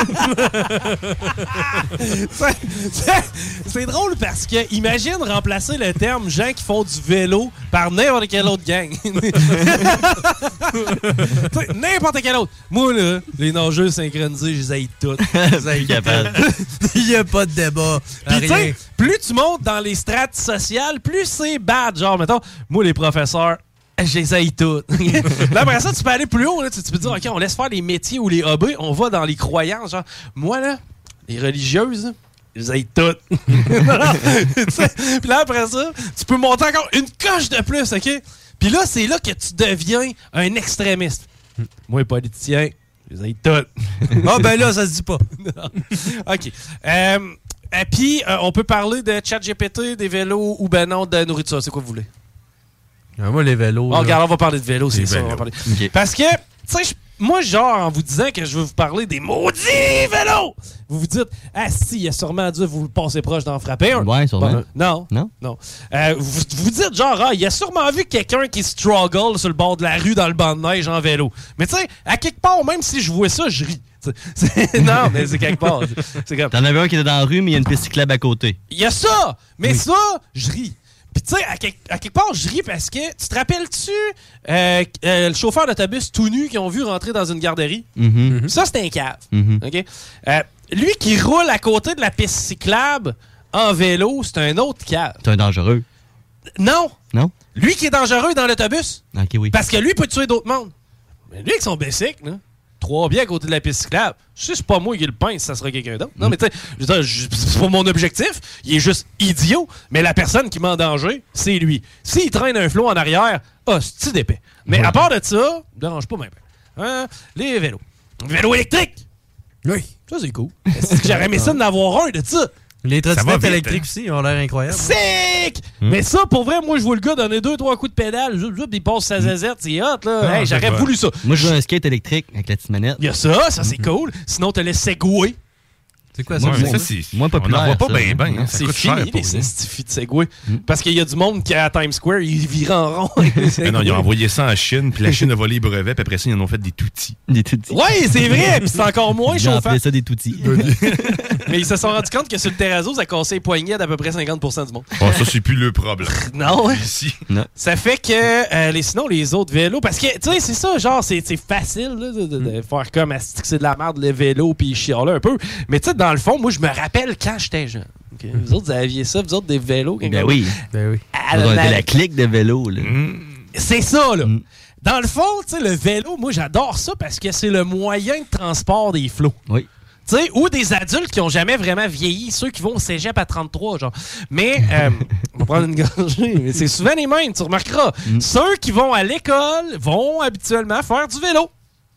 C'est drôle parce que imagine remplacer le terme gens qui font du vélo par n'importe quelle autre gang. N'importe quelle autre. Moi, là, les nageurs synchronisés, je les aime toutes. Il n'y a pas de débat. Puis, tu sais, plus tu montes dans les strates sociales, plus c'est bad. Genre, mettons, moi, les professeurs, je les haïs toutes. Là, après ça, tu peux aller plus haut. Là, tu peux dire, OK, on laisse faire les métiers ou les hobbies. On va dans les croyances. Genre, moi, là, les religieuses, là, je les haïs toutes. Puis là, après ça, tu peux monter encore une coche de plus, OK? Puis là, c'est là que tu deviens un extrémiste. Moi, les politiciens, je les haïs toutes. Ah, ben là, ça se dit pas. OK. Puis, on peut parler de ChatGPT, des vélos ou ben non, de nourriture. C'est quoi vous voulez? Moi, les vélos. Oh, regarde, on va parler de vélos, c'est ça. vélos. On va parler. Okay. Parce que, tu sais, moi, genre, en vous disant que je veux vous parler des maudits vélos, vous vous dites, ah, si, il y a sûrement dû vous passer proche d'en frapper un. Ouais, sûrement. Bon, non. Vous dites, genre, ah, il a sûrement vu quelqu'un qui struggle sur le bord de la rue dans le banc de neige en vélo. Mais tu sais, à quelque part, même si je vois ça, je ris. Non, mais c'est quelque part. C'est comme... T'en avais un qui était dans la rue, mais il y a une piste cyclable à côté. Il y a ça! Mais ça, je ris. Puis tu sais, à quelque part, je ris parce que, tu te rappelles-tu le chauffeur d'autobus tout nu qu'ils ont vu rentrer dans une garderie? Ça, c'est un cave. OK? Lui qui roule à côté de la piste cyclable en vélo, c'est un autre cave. C'est un dangereux. Non! Non? Lui qui est dangereux dans l'autobus. OK, oui. Parce que lui peut tuer d'autres mondes. Mais lui avec son bicycle, là, 3 biais à côté de la piste cyclable. Je sais, c'est pas moi qui le pince, ça sera quelqu'un d'autre. Non, mais tu sais, c'est pas mon objectif. Il est juste idiot. Mais la personne qui met en danger, c'est lui. S'il traîne un flot en arrière, c'est d'épais. Mais à part de ça, ne dérange pas même. Hein? Les vélos. Vélo électrique! Oui. Ça, c'est cool. J'aurais aimé ça d'en avoir un de ça. Les trottinettes électriques aussi, ils ont l'air incroyables. Sick! Mais ça, pour vrai, moi, je vois le gars donner 2-3 coups de pédale, il passe sa zazette, c'est hot, là. Hey, j'aurais voulu ça. Moi, je veux un skate électrique avec la petite manette. Il y a ça, c'est cool. Sinon, t'as le Segway. C'est quoi ça? Moins populaire. On n'en voit pas bien, bien. C'est fini, les estifis de Segway. Parce qu'il y a du monde qui, à Times Square, ils virent en rond. Mais non, ils ont envoyé ça en Chine, puis la Chine a volé les brevets, puis après ça, ils en ont fait des toutis. Des toutis. Ouais, c'est vrai, puis c'est encore moins Ils ont chauffant. appelé ça des toutis. Mais ils se sont rendus compte que sur le terrazzo, ça cassait les poignets d'à peu près 50% du monde. Oh, ça, c'est plus le problème. Non, Ici. Non. Ça fait que sinon, les autres vélos, parce que, tu sais, c'est ça, genre, c'est facile là, de faire comme à c'est de la merde le vélo, puis chialer un peu. Mais tu sais, dans le fond, moi, je me rappelle quand j'étais jeune. Okay? Vous autres, vous aviez ça, vous autres, des vélos? Ben oui. Ben oui. On était la clique de vélos, là. C'est ça, là. Dans le fond, tu sais, le vélo, moi, j'adore ça parce que c'est le moyen de transport des flots. Oui. Tu sais, ou des adultes qui ont jamais vraiment vieilli, ceux qui vont au cégep à 33, genre. Mais, on va prendre une gorgée, mais c'est souvent les mêmes, tu remarqueras. Ceux qui vont à l'école vont habituellement faire du vélo.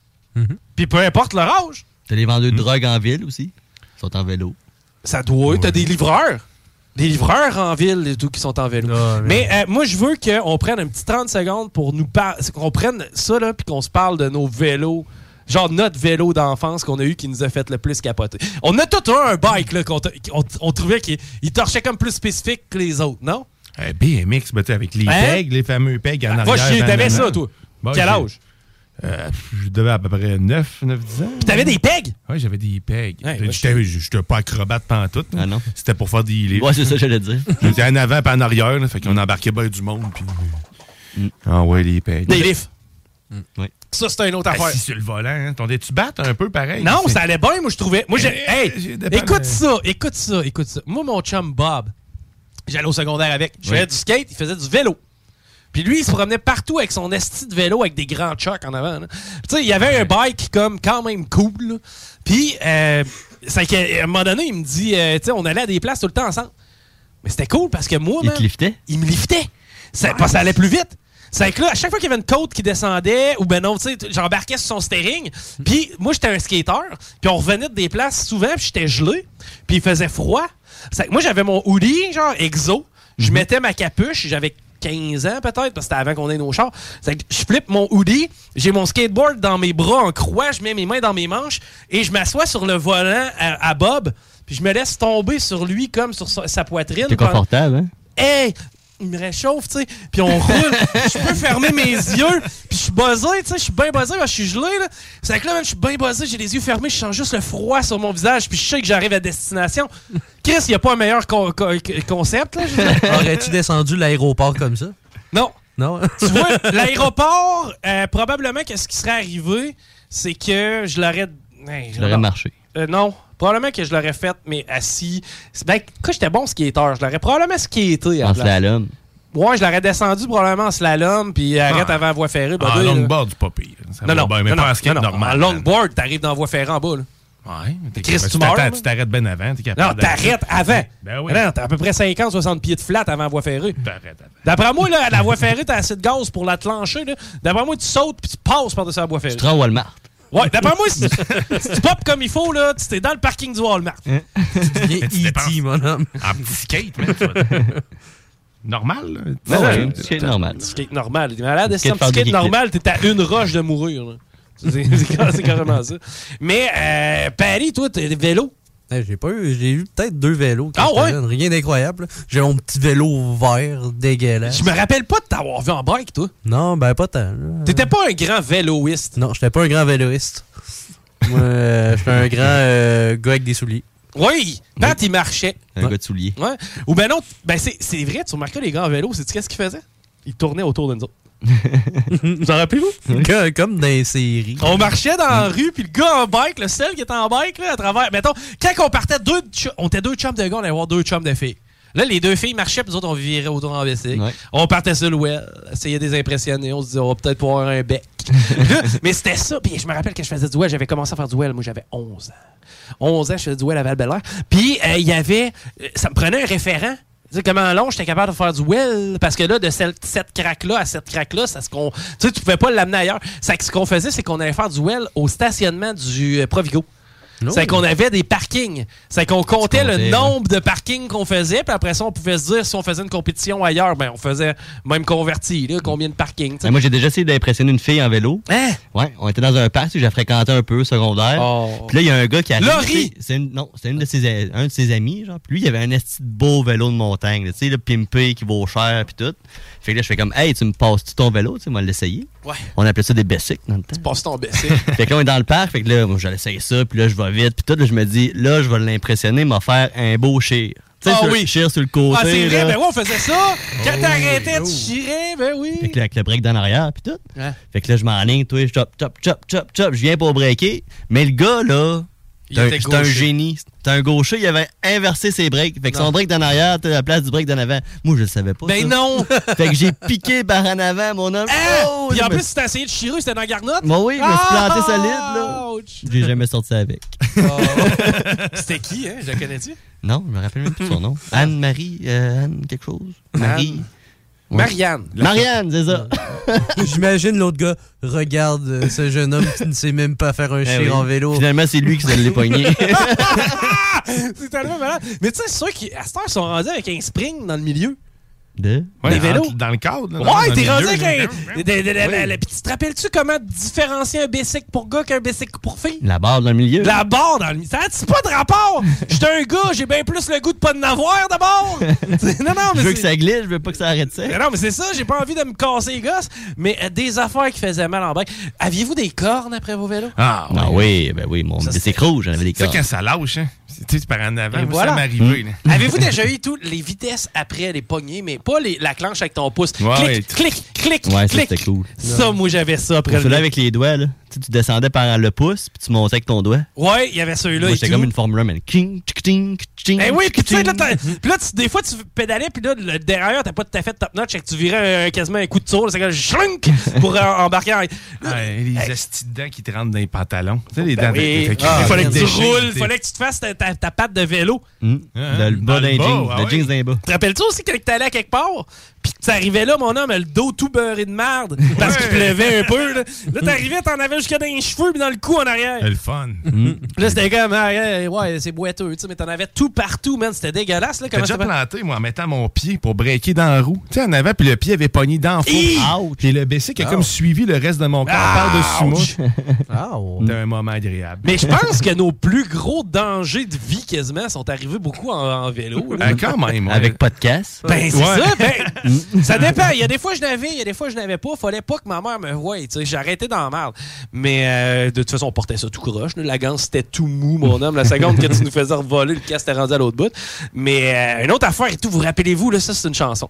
Puis peu importe leur âge. T'as les vendeurs de drogue en ville aussi. Ils sont en vélo. Ça doit. T'as des livreurs. Des livreurs en ville et tout qui sont en vélo. Mais moi, je veux qu'on prenne un petit 30 secondes pour nous parler. Qu'on prenne ça, là, puis qu'on se parle de nos vélos. Genre notre vélo d'enfance qu'on a eu qui nous a fait le plus capoter. On a tout un bike là, qu'on trouvait qu'il torchait comme plus spécifique que les autres, non? BMX, avec les pegs, les fameux pegs en arrière. Va chier, t'avais ça, toi. Bon, quel âge? Je devais à peu près 9-10 ans. Puis t'avais des pegs? Oui, j'avais des pegs. Ouais, J'étais pas acrobate pantoute. Ah non? C'était pour faire des livres. Ouais, c'est ça que j'allais dire. J'étais en avant et en arrière, là, fait qu'on embarquait bien du monde. Puis... Ah ouais, les pegs. Des livres. Oui. Ça, c'était une autre affaire. Assis sur le volant, hein. Tu battes un peu pareil. Non, ça allait bien, moi, je trouvais. Moi, hey, écoute dépend ça. Moi, mon chum Bob, j'allais au secondaire avec. Je faisais du skate, il faisait du vélo. Puis lui, il se promenait partout avec son esti de vélo avec des grands chocs en avant. Tu sais, il y avait un bike comme quand même cool. Là. Puis, c'est qu'à un moment donné, il me dit, tu sais, on allait à des places tout le temps ensemble. Mais c'était cool parce que moi, il te liftait? Il me liftait. Ça allait plus vite. C'est que là, à chaque fois qu'il y avait une côte qui descendait, ou ben non, tu sais, j'embarquais sur son steering, puis moi, j'étais un skater, puis on revenait de des places souvent, puis j'étais gelé, puis il faisait froid. Moi, j'avais mon hoodie, genre exo, je mettais ma capuche, j'avais 15 ans peut-être, parce que c'était avant qu'on ait nos chars. Je flippe mon hoodie, j'ai mon skateboard dans mes bras en croix, je mets mes mains dans mes manches, et je m'assois sur le volant à Bob, puis je me laisse tomber sur lui comme sur sa poitrine. C'est confortable, hein? Hey! Il me réchauffe, tu sais, puis on roule, je peux fermer mes yeux, puis je suis buzzé, tu sais, je suis bien buzzé, je suis gelé, là. C'est que là, je suis bien buzzé, j'ai les yeux fermés, je sens juste le froid sur mon visage, puis je sais que j'arrive à destination. Chris, il n'y a pas un meilleur concept, là. Aurais-tu descendu l'aéroport comme ça? Non. Non? Tu vois, l'aéroport, probablement que ce qui serait arrivé, c'est que je l'aurais... Je l'aurais marché. Non. Probablement que je l'aurais fait, mais assis. Ben, quand j'étais bon skater, je l'aurais probablement skaté. En slalom. Ouais, je l'aurais descendu probablement en slalom, puis arrête avant la voie ferrée. En longboard, c'est pas pire. Non, mais pas en skate normal. En longboard, t'arrives dans la voie ferrée en bas. Là. Ouais. Chris, tu meurs. Tu t'arrêtes bien avant. Non, t'arrêtes avant. Ben oui. Non, t'as à peu près 50-60 pieds de flat avant la voie ferrée. T'arrêtes avant. D'après moi, là, à la voie ferrée, t'as assez de gaz pour la clencher. D'après moi, tu sautes puis tu passes par-dessus la voie ferrée. Tu te rends au Walmart. Ouais, d'après moi, si tu popes comme il faut, là, tu es dans le parking du Walmart. Tu deviens E.T., mon homme. En petit skate, man. Normal, là. Ouais, skate normal. Skate normal. T'es malade, si un petit skate normal, t'es à une roche de mourir. Là. C'est carrément ça. Mais, Paris, toi, t'es vélo? J'ai eu peut-être 2 vélos. Ah ouais? Rien d'incroyable. J'ai mon petit vélo vert dégueulasse. Je me rappelle pas de t'avoir vu en bike, toi. Non, ben pas tant. T'étais pas un grand véloiste. Non, j'étais pas un grand véloiste. Moi, j'étais un grand gars avec des souliers. Oui, quand il marchait. Un gars de souliers. Ouais. Ou ben non, ben c'est vrai, tu remarquais les grands vélos, sais-tu qu'est-ce qu'ils faisaient? Ils tournaient autour de nous autres. Vous en rappelez-vous? Comme dans les séries. On marchait dans la rue, puis le gars en bike, le seul qui était en bike, là, à travers. Mettons, quand on partait, on était 2 chums de gars, on allait voir 2 chums de filles. Là, les 2 filles marchaient, puis nous autres, on virait autour en bicycle. Ouais. On partait sur le web, essayait de les impressionner, on se disait, on va peut-être pouvoir avoir un bec. Là, mais c'était ça, puis je me rappelle que je faisais du well, j'avais commencé à faire du well, moi j'avais 11 ans. 11 ans, je faisais du well à Val-Belair. Puis, il y avait. Ça me prenait un référent. Tu sais, comment long j'étais capable de faire du well? Parce que là, de cette craque-là à cette craque-là, tu sais, tu pouvais pas l'amener ailleurs. Ce qu'on faisait, c'est qu'on allait faire du well au stationnement du Provigo. C'est qu'on avait des parkings. C'est qu'on comptait le nombre de parkings qu'on faisait, puis après ça, on pouvait se dire si on faisait une compétition ailleurs, ben on faisait même converti, là, combien de parkings. Moi, j'ai déjà essayé d'impressionner une fille en vélo. Hein? Ouais, on était dans un parc, j'ai fréquenté un peu secondaire. Oh. Puis là, il y a un gars qui arrive. Laurie! C'est un de ses amis, genre. Puis lui, il avait un esti de beau vélo de montagne, tu sais, le pimpé qui vaut cher, puis tout. Fait que là, je fais comme, hey, tu me passes-tu ton vélo? Tu sais, moi, l'essayer. Ouais. On appelait ça des bicycles dans le temps. Tu passes ton bicycle. Fait que là, on est dans le parc, fait que là, moi, j'allais essayer ça, puis là, je vais vite, puis tout, là, je me dis, là, je vais l'impressionner, m'a faire un beau chire. Tu sais, oui. Chire sur le côté. Ah, c'est vrai, là. ben oui, on faisait ça. Quand t'arrêtais, tu chirais, ben oui. Fait que là, avec le break dans l'arrière, puis tout. Ouais. Fait que là, je m'enligne, toi, je chop, je viens pour breaker. Mais le gars, là, c'est un génie. C'est un gaucher, il avait inversé ses breaks. Fait que son break d'en arrière, t'as la place du break d'en avant. Moi, je le savais pas. Ben ça. Non! Fait que j'ai piqué par en avant, mon homme. Oh, puis en plus, si t'as essayé de chirer, c'était dans la garnotte. Moi, oui, je me suis planté solide, là. J'ai jamais sorti avec. C'était qui, hein? Je la connais-tu? Non, je me rappelle même plus de son nom. Anne-Marie, Anne quelque chose? Marie. Ouais. Marianne. Marianne, c'est ça. J'imagine l'autre gars regarde ce jeune homme qui ne sait même pas faire un chire en vélo. Finalement, c'est lui qui se l'est pogné. C'est tellement malade. Mais tu sais, c'est sûr qu'à cette heure, ils sont rendus avec un spring dans le milieu. Des vélos? Dans le cadre. Là, Ouais, t'es dans rendu le avec milieu, un... Puis tu te rappelles-tu comment différencier un bicycle pour gars qu'un bicycle pour fille? La barre dans le milieu. La barre dans le milieu. Ça n'a pas de rapport! J'étais un gars, j'ai bien plus le goût de pas en avoir d'abord! Non, mais je veux que ça glisse, je veux pas que ça arrête ça. Non, mais c'est ça, j'ai pas envie de me casser les gosses. Mais des affaires qui faisaient mal en bec. Aviez-vous des cornes après vos vélos? Ah oui, ben oui, mon bicycle rouge, j'en avais des cornes. Ça, quand ça lâche, hein? Tu sais, par en avant, voilà. ça m'est arrivé. Avez-vous déjà eu les vitesses après les poignées, mais pas la clenche avec ton pouce? Ouais, Clic. Ouais, ça, clic. c'était cool. Ça, moi, j'avais ça après Celui-là avec les doigts, là. Tu descendais par le pouce, puis tu montais avec ton doigt. Ouais, il y avait celui-là. Moi, c'était comme une Formule 1, mais Eh oui, puis tu sais, là, des fois, tu pédalais, puis là, le derrière, t'as pas tout à fait top-notch, et que tu virais quasiment un coup de tour, c'est comme chlunk pour embarquer en... Les astis de dents qui te rentrent dans les pantalons. Tu sais, les dents... Il fallait que tu roules, il fallait que tu te fasses ta patte de vélo. Le bas d'un jeans, le jeans d'un bas. Te rappelles-tu aussi que t'allais à quelque part, puis tu arrivais là, mon homme, le dos tout beurré de merde, parce qu'il pleuvait un peu, là. Là, t'arrivais, t'en avais jusqu'à dans les cheveux, puis dans le cou en arrière. C'est le fun. Là, c'était comme, ouais, c'est boiteux, tu sais, mais t'en avais tout partout, man. C'était dégueulasse, là. J'ai déjà planté, moi, en mettant mon pied pour breaker dans la roue. Tu sais, en avant, puis le pied avait pogné dans le fond. Puis le bicycle a comme suivi le reste de mon corps par-dessus moi. C'était un moment agréable. Mais je pense que nos plus gros dangers de vie, quasiment, sont arrivés beaucoup en vélo. Quand même, ouais. Avec podcast. Ben, c'est ça. Ben, ça dépend. Il y a des fois, je n'avais, il y a des fois, je n'avais pas. Fallait pas que ma mère me voie. J'ai arrêté dans la merde. Mais de toute façon, on portait ça tout croche. La ganse, c'était tout mou, mon homme. La seconde que tu nous faisais revoler, le casque était rendu à l'autre bout. Mais une autre affaire et tout, vous rappelez-vous, là, ça, c'est une chanson.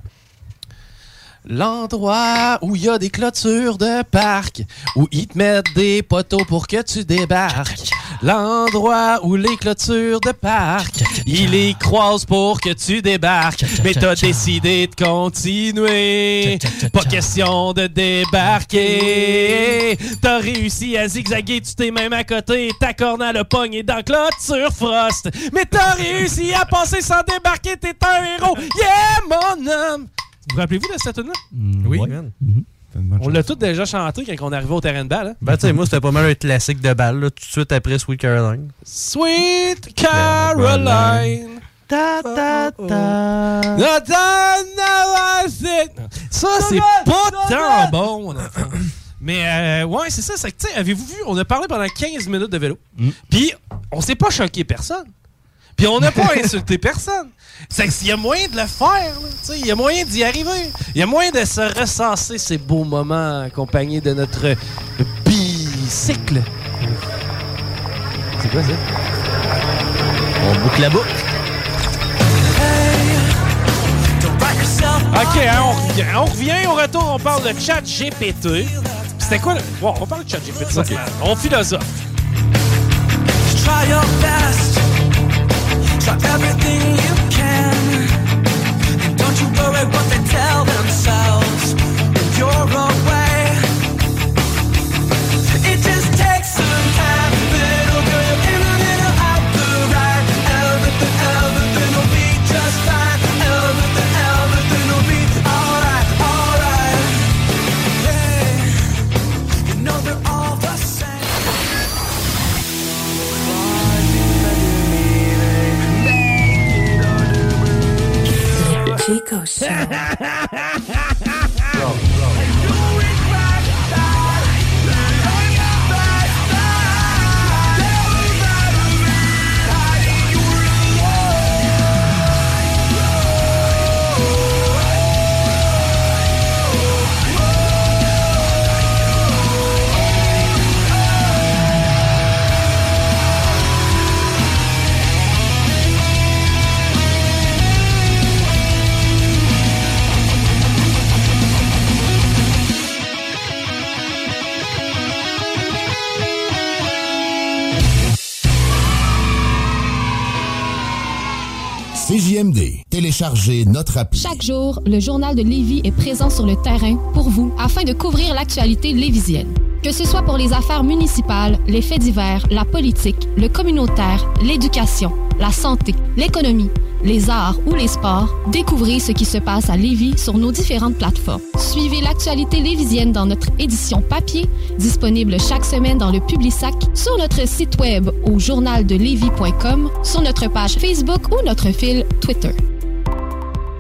L'endroit où il y a des clôtures de parc, où ils te mettent des poteaux pour que tu débarques. L'endroit où les clôtures de parc, ils les croisent pour que tu débarques. Mais t'as décidé de continuer, pas question de débarquer. T'as réussi à zigzaguer, tu t'es même à côté, ta corne à le pogne et dans clôture frost. Mais t'as réussi à passer sans débarquer, t'es un héros. Yeah, mon homme! Vous rappelez-vous de cette tune-là? Oui. Ouais. On l'a tous déjà chanté quand on est arrivé au terrain de balle. Hein? Ben, tu sais, moi, c'était pas mal un classique de balle, là, tout de suite après Sweet Caroline. Sweet Caroline. Ta ta ta. Ça, c'est pas tant bon, mon enfant. Mais, ouais, c'est ça. C'est que, tu sais, avez-vous vu, on a parlé pendant 15 minutes de vélo. Puis, on s'est pas choqué personne. Puis on n'a pas insulté personne. C'est qu'il y a moyen de le faire. Il y a moyen d'y arriver. Il y a moyen de se ressasser ces beaux moments accompagnés de notre bicycle. C'est quoi ça? On boucle la boucle. OK, hein, on revient. Au retour, on parle de ChatGPT. C'était quoi? Bon, on parle de ChatGPT. Okay. On philosophe. Try your best. Try everything you can. And don't you worry what they tell themselves. You're away. It just takes some time. Little girl, in the middle of the ride. Everything will be just fine. Everything will be alright, alright. Hey, you know they're all the same. Chico Show. CJMD. Téléchargez notre appli. Chaque jour, le Journal de Lévis est présent sur le terrain pour vous afin de couvrir l'actualité lévisienne. Que ce soit pour les affaires municipales, les faits divers, la politique, le communautaire, l'éducation, la santé, l'économie, les arts ou les sports, découvrez ce qui se passe à Lévis sur nos différentes plateformes. Suivez l'actualité lévisienne dans notre édition papier, disponible chaque semaine dans le Publisac, sur notre site web au journaldelevis.com, sur notre page Facebook ou notre fil Twitter.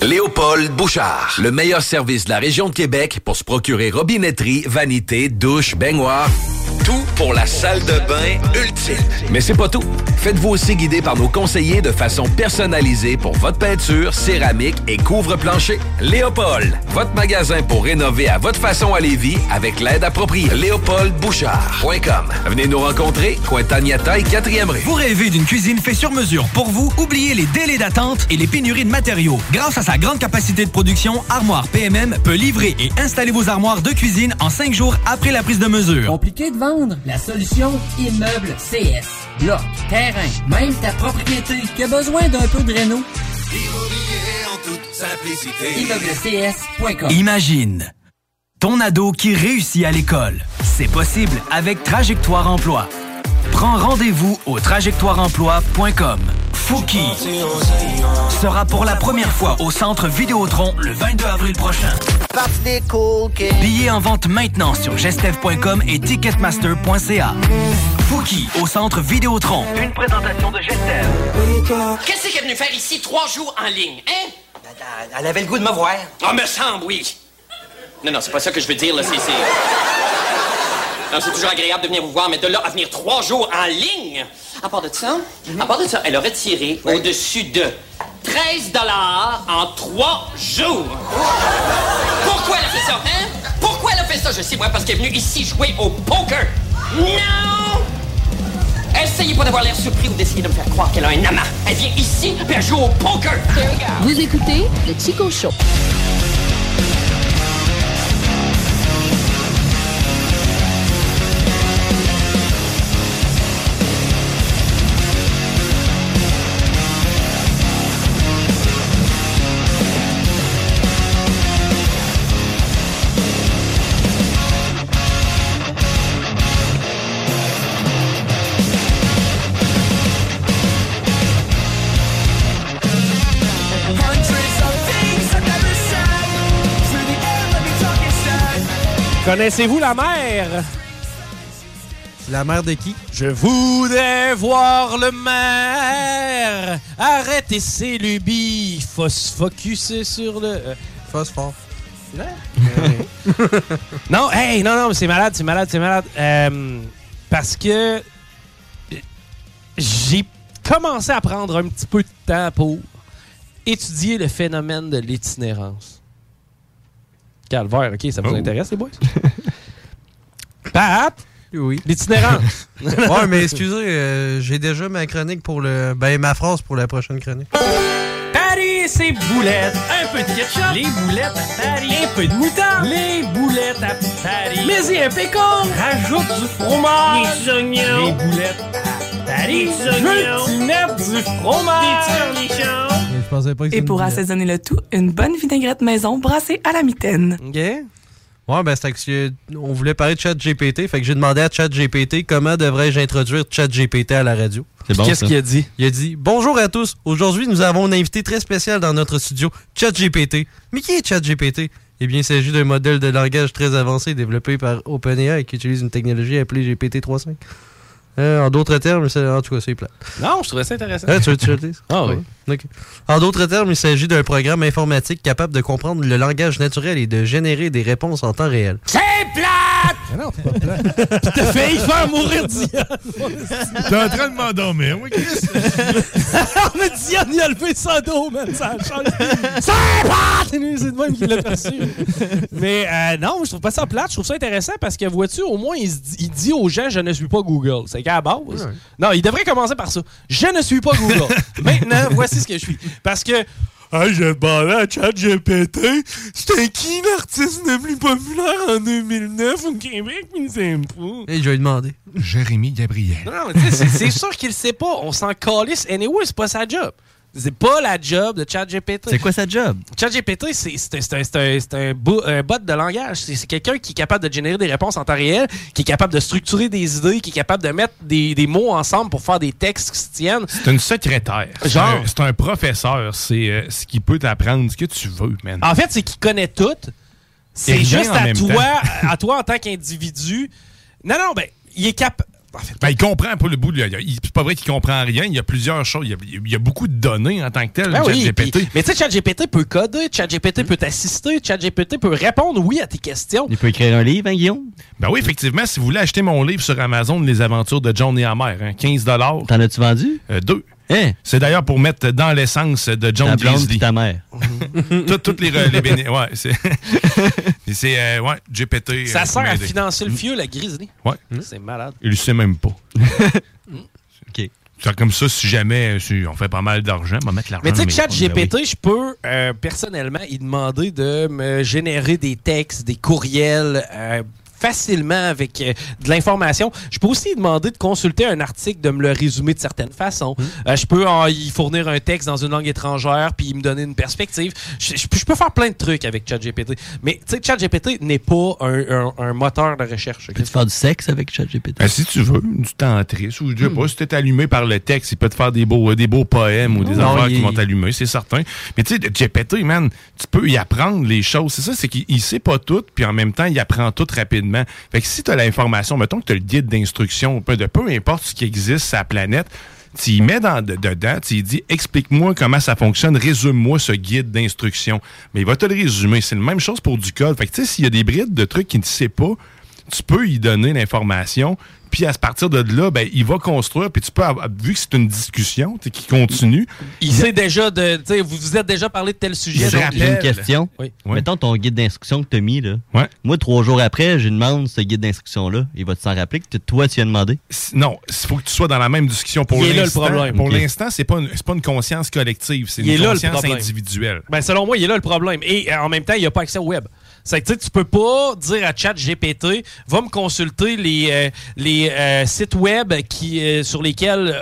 Léopold Bouchard. Le meilleur service de la région de Québec pour se procurer robinetterie, vanité, douche, baignoire. Tout pour la salle de bain ultime. Mais c'est pas tout. Faites-vous aussi guider par nos conseillers de façon personnalisée pour votre peinture, céramique et couvre-plancher. Léopold, votre magasin pour rénover à votre façon à Lévis avec l'aide appropriée. LéopoldBouchard.com. Venez nous rencontrer, Cointagnata et 4e rue. Vous rêvez d'une cuisine faite sur mesure pour vous? Oubliez les délais d'attente et les pénuries de matériaux. Grâce à sa grande capacité de production, Armoire PMM peut livrer et installer vos armoires de cuisine en 5 jours après la prise de mesure. Compliqué de vendre? La solution Immeuble CS. Bloc, terrain, même ta propriété qui a besoin d'un peu de réno. Immobilier en toute simplicité. ImmeublesCS.com. Imagine ton ado qui réussit à l'école. C'est possible avec Trajectoire Emploi. Prends rendez-vous au trajectoireemploi.com. Fouki sera pour la première fois au Centre Vidéotron le 22 avril prochain. Billets en vente maintenant sur gestev.com et ticketmaster.ca. Fouki au Centre Vidéotron. Une présentation de Gestev. Qu'est-ce qu'elle est venue faire ici 3 jours en ligne, hein? Elle avait le goût de me voir. Ah, me semble, oui. Non, c'est pas ça que je veux dire, là, c'est... Non, c'est toujours agréable de venir vous voir, mais de là à venir 3 jours en ligne. À part de ça, elle aurait tiré au-dessus de 13 $ en 3 jours. Pourquoi elle a fait ça, hein? Pourquoi elle a fait ça? Je sais, moi, parce qu'elle est venue ici jouer au poker. Non! Essayez pas d'avoir l'air surpris ou d'essayer de me faire croire qu'elle a un amas. Elle vient ici, puis elle joue au poker. Vous écoutez le Chico Show. Connaissez-vous la mer? La mer de qui? Je voudrais voir le maire. Arrêtez ces lubies. Faut se focuser sur le... Phosphore. Non, hey, non, mais c'est malade. Parce que j'ai commencé à prendre un petit peu de temps pour étudier le phénomène de l'itinérance. Calvaire, OK, ça vous intéresse, les boys? Pat? Oui. L'itinérance. Ouais, mais excusez, j'ai déjà ma chronique pour le... Ben, ma phrase pour la prochaine chronique. Paris, c'est boulettes. Un peu de ketchup. Les boulettes à Paris. Un peu de moutarde. Les boulettes à Paris. Mais un pécan. Rajoute du fromage. Des oignons. Les boulettes à Paris. Des oignons. Tu mets du fromage. Des cornichons. Je pensais pas que Et pour assaisonner le tout, une bonne vinaigrette maison brassée à la mitaine. OK. Ouais, ben c'est qu'on voulait parler de ChatGPT, fait que j'ai demandé à ChatGPT comment devrais-je introduire ChatGPT à la radio. C'est bon, qu'est-ce qu'il a dit? Il a dit « Bonjour à tous, aujourd'hui nous avons un invité très spécial dans notre studio, ChatGPT. Mais qui est ChatGPT? Eh bien, il s'agit d'un modèle de langage très avancé développé par OpenAI qui utilise une technologie appelée GPT-3.5. En d'autres termes, en tout cas, c'est plat. Non, je trouvais ça intéressant. Tu veux que je le dise? Ah oui. Okay. En d'autres termes, il s'agit d'un programme informatique capable de comprendre le langage naturel et de générer des réponses en temps réel. C'est plate! Non, c'est pas plate. Tu t'as failli faire mourir Diane. T'es en train de m'endormir, oui, Chris. Mais Diane, il a levé son dos, man. Ça a changé. C'est plate! C'est de même qu'il l'a perçu. Mais non, je trouve pas ça plate. Je trouve ça intéressant parce que, vois-tu, au moins, il dit aux gens « Je ne suis pas Google ». C'est qu'à la base. Ouais. Non, il devrait commencer par ça. « Je ne suis pas Google ». Maintenant, voici ce que je suis. Parce que... Hey, j'ai demandé à ChatGPT, c'était qui l'artiste le plus populaire en 2009 au Québec, mais il sait pas. Et je vais lui demander. Jérémy Gabriel. Non, mais c'est sûr qu'il le sait pas. On s'en calisse. Anyway, c'est pas sa job. C'est pas la job de ChatGPT. C'est quoi sa job? ChatGPT, c'est un bot de langage. C'est quelqu'un qui est capable de générer des réponses en temps réel, qui est capable de structurer des idées, qui est capable de mettre des mots ensemble pour faire des textes qui se tiennent. C'est une secrétaire. Genre. C'est un professeur. C'est ce qui peut t'apprendre ce que tu veux, man. En fait, c'est qu'il connaît tout. C'est juste à toi en tant qu'individu. Non, ben, il est capable. Ben, il comprend pas le bout. C'est pas vrai qu'il comprend rien. Il y a plusieurs choses. Il y a beaucoup de données en tant que tel, ChatGPT. Mais tu sais, ChatGPT peut coder, ChatGPT peut t'assister, ChatGPT peut répondre oui à tes questions. Il peut écrire un livre, hein, Guillaume? Ben oui, effectivement. Si vous voulez acheter mon livre sur Amazon, Les aventures de John et Homer, hein, 15 $. T'en as-tu vendu? 2. Hein? C'est d'ailleurs pour mettre dans l'essence de John Grizzly. Ta mère. Toutes les bénéfices. Ouais, c'est GPT. Ça sert à financer le fuel à Grizzly. Ouais. C'est malade. Il le sait même pas. OK. C'est comme ça, si jamais on fait pas mal d'argent, on va mettre l'argent. Mais tu sais, dans mes ChatGPT, comptes, je peux personnellement y demander de me générer des textes, des courriels facilement avec de l'information. Je peux aussi demander de consulter un article, de me le résumer de certaines façons. Je peux y fournir un texte dans une langue étrangère puis me donner une perspective. Je peux faire plein de trucs avec ChatGPT. Mais tu sais, ChatGPT n'est pas un moteur de recherche. Peux-tu faire du sexe avec ChatGPT? Ben, si tu veux, du tantrisme, ou je sais pas, si t'es allumé par le texte, il peut te faire des beaux poèmes ou des affaires qui vont t'allumer, c'est certain. Mais tu sais, GPT, man, tu peux y apprendre les choses. C'est ça, c'est qu'il sait pas tout, puis en même temps, il apprend tout rapidement. Fait que si tu as l'information, mettons que tu as le guide d'instruction, peu importe ce qui existe sur la planète, tu y mets dedans, tu y dis « Explique-moi comment ça fonctionne, résume-moi ce guide d'instruction ». Mais il va te le résumer. C'est la même chose pour du code. Fait que tu sais, s'il y a des brides de trucs qu'il ne sait pas, tu peux y donner l'information. Puis à partir de là, ben, il va construire. Puis tu peux, vu que c'est une discussion qui continue. Il sait déjà vous vous êtes déjà parlé de tel sujet. J'ai une question. Oui. Mettons ton guide d'instruction que tu as mis. Là. Ouais. Moi, 3 jours après, je demande ce guide d'instruction-là. Il va te s'en rappeler que toi, tu as demandé? Non, il faut que tu sois dans la même discussion pour l'instant. Il est là le problème. Pour l'instant, c'est pas une conscience collective. C'est une conscience individuelle. Ben, selon moi, il est là le problème. Et en même temps, il n'y a pas accès au web. C'est que tu peux pas dire à ChatGPT, va me consulter les sites web sur lesquels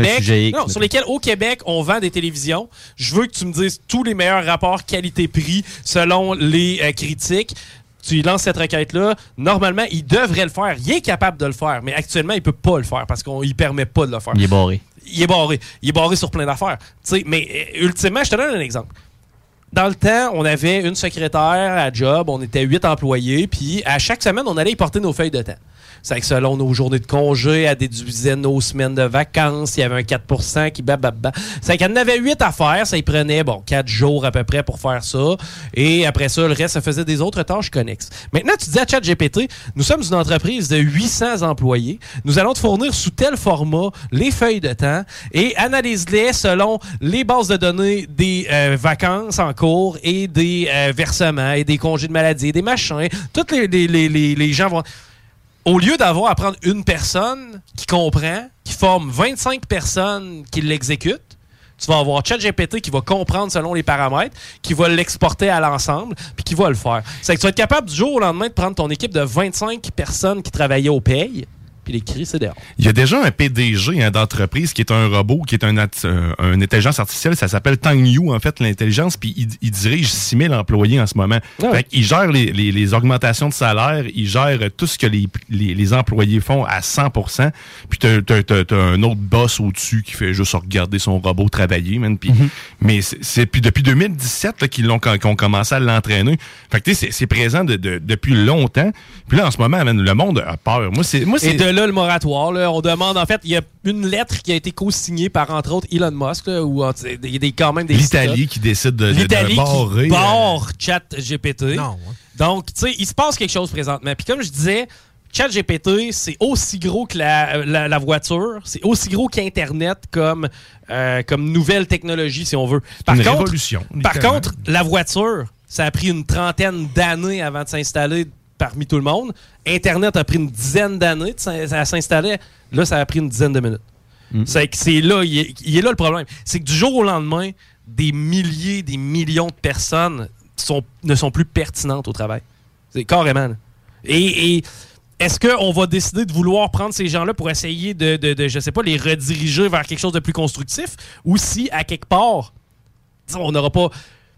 sur lesquels au Québec on vend des télévisions. Je veux que tu me dises tous les meilleurs rapports qualité-prix selon les critiques. Tu lui lances cette requête-là. Normalement, il devrait le faire. Il est capable de le faire, mais actuellement, il peut pas le faire parce qu'on ne permet pas de le faire. Il est barré. Il est barré sur plein d'affaires. Mais ultimement, je te donne un exemple. Dans le temps, on avait une secrétaire à job, on était 8 employés, puis à chaque semaine, on allait y porter nos feuilles de temps. C'est que selon nos journées de congé, elle déduisait nos semaines de vacances, il y avait un 4% qui bababa. C'est qu'elle en avait 8 à faire, ça y prenait 4 jours à peu près pour faire ça. Et après ça, le reste, ça faisait des autres tâches connexes. Maintenant, tu dis à ChatGPT, nous sommes une entreprise de 800 employés, nous allons te fournir sous tel format les feuilles de temps et analyse-les selon les bases de données des vacances en cours et des versements et des congés de maladie et des machins. Tous les gens vont... Au lieu d'avoir à prendre une personne qui comprend, qui forme 25 personnes qui l'exécutent, tu vas avoir ChatGPT qui va comprendre selon les paramètres, qui va l'exporter à l'ensemble, puis qui va le faire. C'est que tu vas être capable du jour au lendemain de prendre ton équipe de 25 personnes qui travaillaient au paye, puis les crier, c'est dehors. Il y a déjà un PDG d'entreprise qui est un robot, qui est une intelligence artificielle. Ça s'appelle Tang Yu, en fait, l'intelligence. Puis il dirige 6 000 employés en ce moment. Fait il gère les augmentations de salaire. Il gère tout ce que les employés font à 100%. Puis t'as un autre boss au-dessus qui fait juste regarder son robot travailler. Man. Puis, mais c'est depuis 2017 là, qu'ils ont commencé à l'entraîner. Fait que c'est présent depuis longtemps. Puis là, en ce moment, man, le monde a peur. Moi, c'est là, le moratoire, là, on demande, en fait, il y a une lettre qui a été co-signée par, entre autres, Elon Musk, là, où il y a quand même des... L'Italie qui décide de barrer... qui barre ChatGPT. Non. Donc, tu sais, il se passe quelque chose présentement. Puis comme je disais, ChatGPT, c'est aussi gros que la voiture, c'est aussi gros qu'Internet comme nouvelle technologie, si on veut. Par contre, la voiture, ça a pris une trentaine d'années avant de s'installer parmi tout le monde. Internet a pris une dizaine d'années à s'installer. Là, ça a pris une dizaine de minutes. C'est là, il est là le problème. C'est que du jour au lendemain, des milliers, des millions de personnes ne sont plus pertinentes au travail. C'est carrément. Là. Et est-ce qu'on va décider de vouloir prendre ces gens-là pour essayer de je sais pas, les rediriger vers quelque chose de plus constructif? Ou si, à quelque part, on n'aura pas...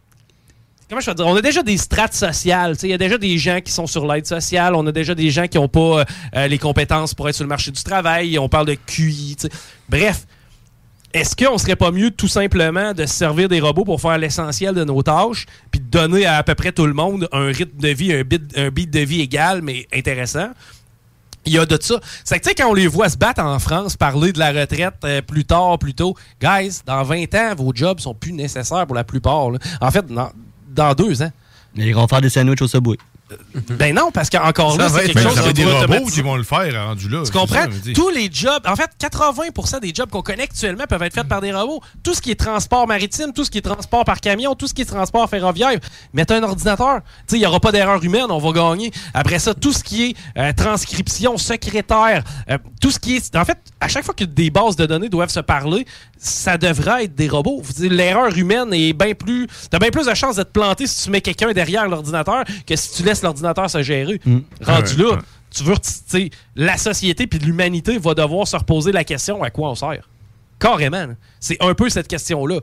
Comment je peux dire? On a déjà des strates sociales. Il y a déjà des gens qui sont sur l'aide sociale. On a déjà des gens qui n'ont pas les compétences pour être sur le marché du travail. On parle de QI. T'sais. Bref, est-ce qu'on serait pas mieux tout simplement de se servir des robots pour faire l'essentiel de nos tâches puis de donner à peu près tout le monde un rythme de vie, un beat de vie égal mais intéressant? Il y a de ça. C'est que, tu sais, quand on les voit se battre en France, parler de la retraite plus tôt, guys, dans 20 ans, vos jobs sont plus nécessaires pour la plupart. Là. En fait, dans 2 ans. Ils vont faire des sandwichs au Subway. Ben non, parce qu'encore là, c'est quelque chose ça va être des robots automatisé. qui vont le faire rendu là. Tu comprends? Tous les jobs, en fait, 80% des jobs qu'on connaît actuellement peuvent être faits par des robots. Tout ce qui est transport maritime, tout ce qui est transport par camion, tout ce qui est transport ferroviaire, mettez un ordinateur. Tu sais, il n'y aura pas d'erreur humaine, on va gagner. Après ça, tout ce qui est transcription, secrétaire, tout ce qui est... En fait, à chaque fois que des bases de données doivent se parler, ça devrait être des robots. Vous dites, l'erreur humaine est bien plus... T'as bien plus de chances de te planter si tu mets quelqu'un derrière l'ordinateur que si tu laisses l'ordinateur se gérer. Rendu là, tu veux, la société puis l'humanité va devoir se reposer la question à quoi on sert. Carrément. Là. C'est un peu cette question-là.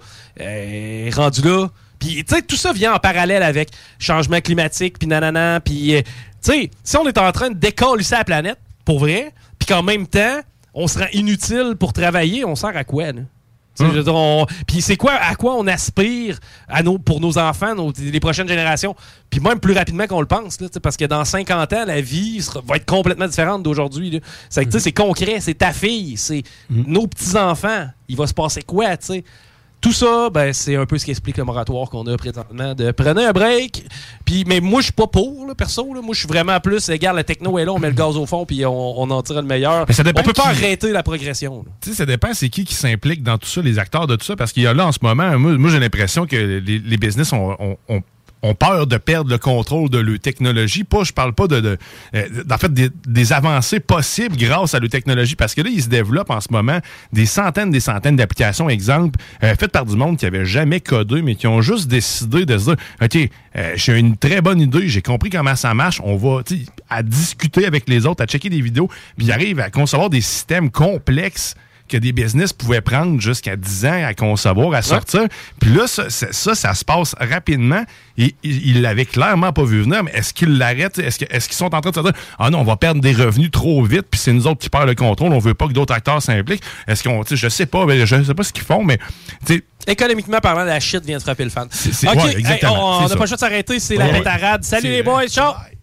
Rendu là. Puis, tu sais, tout ça vient en parallèle avec changement climatique, puis nanana, puis, tu sais, si on est en train de décalisser la planète, pour vrai, puis qu'en même temps, on se rend inutile pour travailler, on sert à quoi, là? Puis c'est quoi, à quoi on aspire pour nos enfants, les prochaines générations, puis même plus rapidement qu'on le pense, là, parce que dans 50 ans, la vie va être complètement différente d'aujourd'hui. C'est concret, c'est ta fille, c'est nos petits-enfants. Il va se passer quoi, tu sais? Tout ça, ben, c'est un peu ce qui explique le moratoire qu'on a présentement de prenez un break. Mais moi, je suis pas pour, là, perso. Là. Moi, je suis vraiment plus, regarde, la techno est là, on met le gaz au fond, puis on en tire le meilleur. On peut pas arrêter la progression. Tu sais, ça dépend, c'est qui s'implique dans tout ça, les acteurs de tout ça, parce qu'il y a là, en ce moment, moi j'ai l'impression que les business ont peur de perdre le contrôle de leur technologie. Je parle pas en fait, des avancées possibles grâce à leur technologie, parce que là, ils se développent en ce moment des centaines d'applications, exemple, faites par du monde qui n'avait jamais codé, mais qui ont juste décidé de se dire, OK, j'ai une très bonne idée, j'ai compris comment ça marche, on va à discuter avec les autres, à checker des vidéos, puis ils arrivent à concevoir des systèmes complexes que des business pouvaient prendre jusqu'à 10 ans à concevoir, à sortir. Puis là, ça se passe rapidement. Et ils l'avaient clairement pas vu venir. Mais est-ce qu'ils l'arrêtent? Est-ce qu'ils sont en train de se dire « Ah non, on va perdre des revenus trop vite, puis c'est nous autres qui perdent le contrôle, on veut pas que d'autres acteurs s'impliquent. » Est-ce qu'on... Je sais pas, je sais pas ce qu'ils font, mais... Économiquement parlant, la shit vient de frapper le fan. Ouais, exactement. On n'a pas le choix de s'arrêter, c'est la pétarade. Salut les boys, ciao!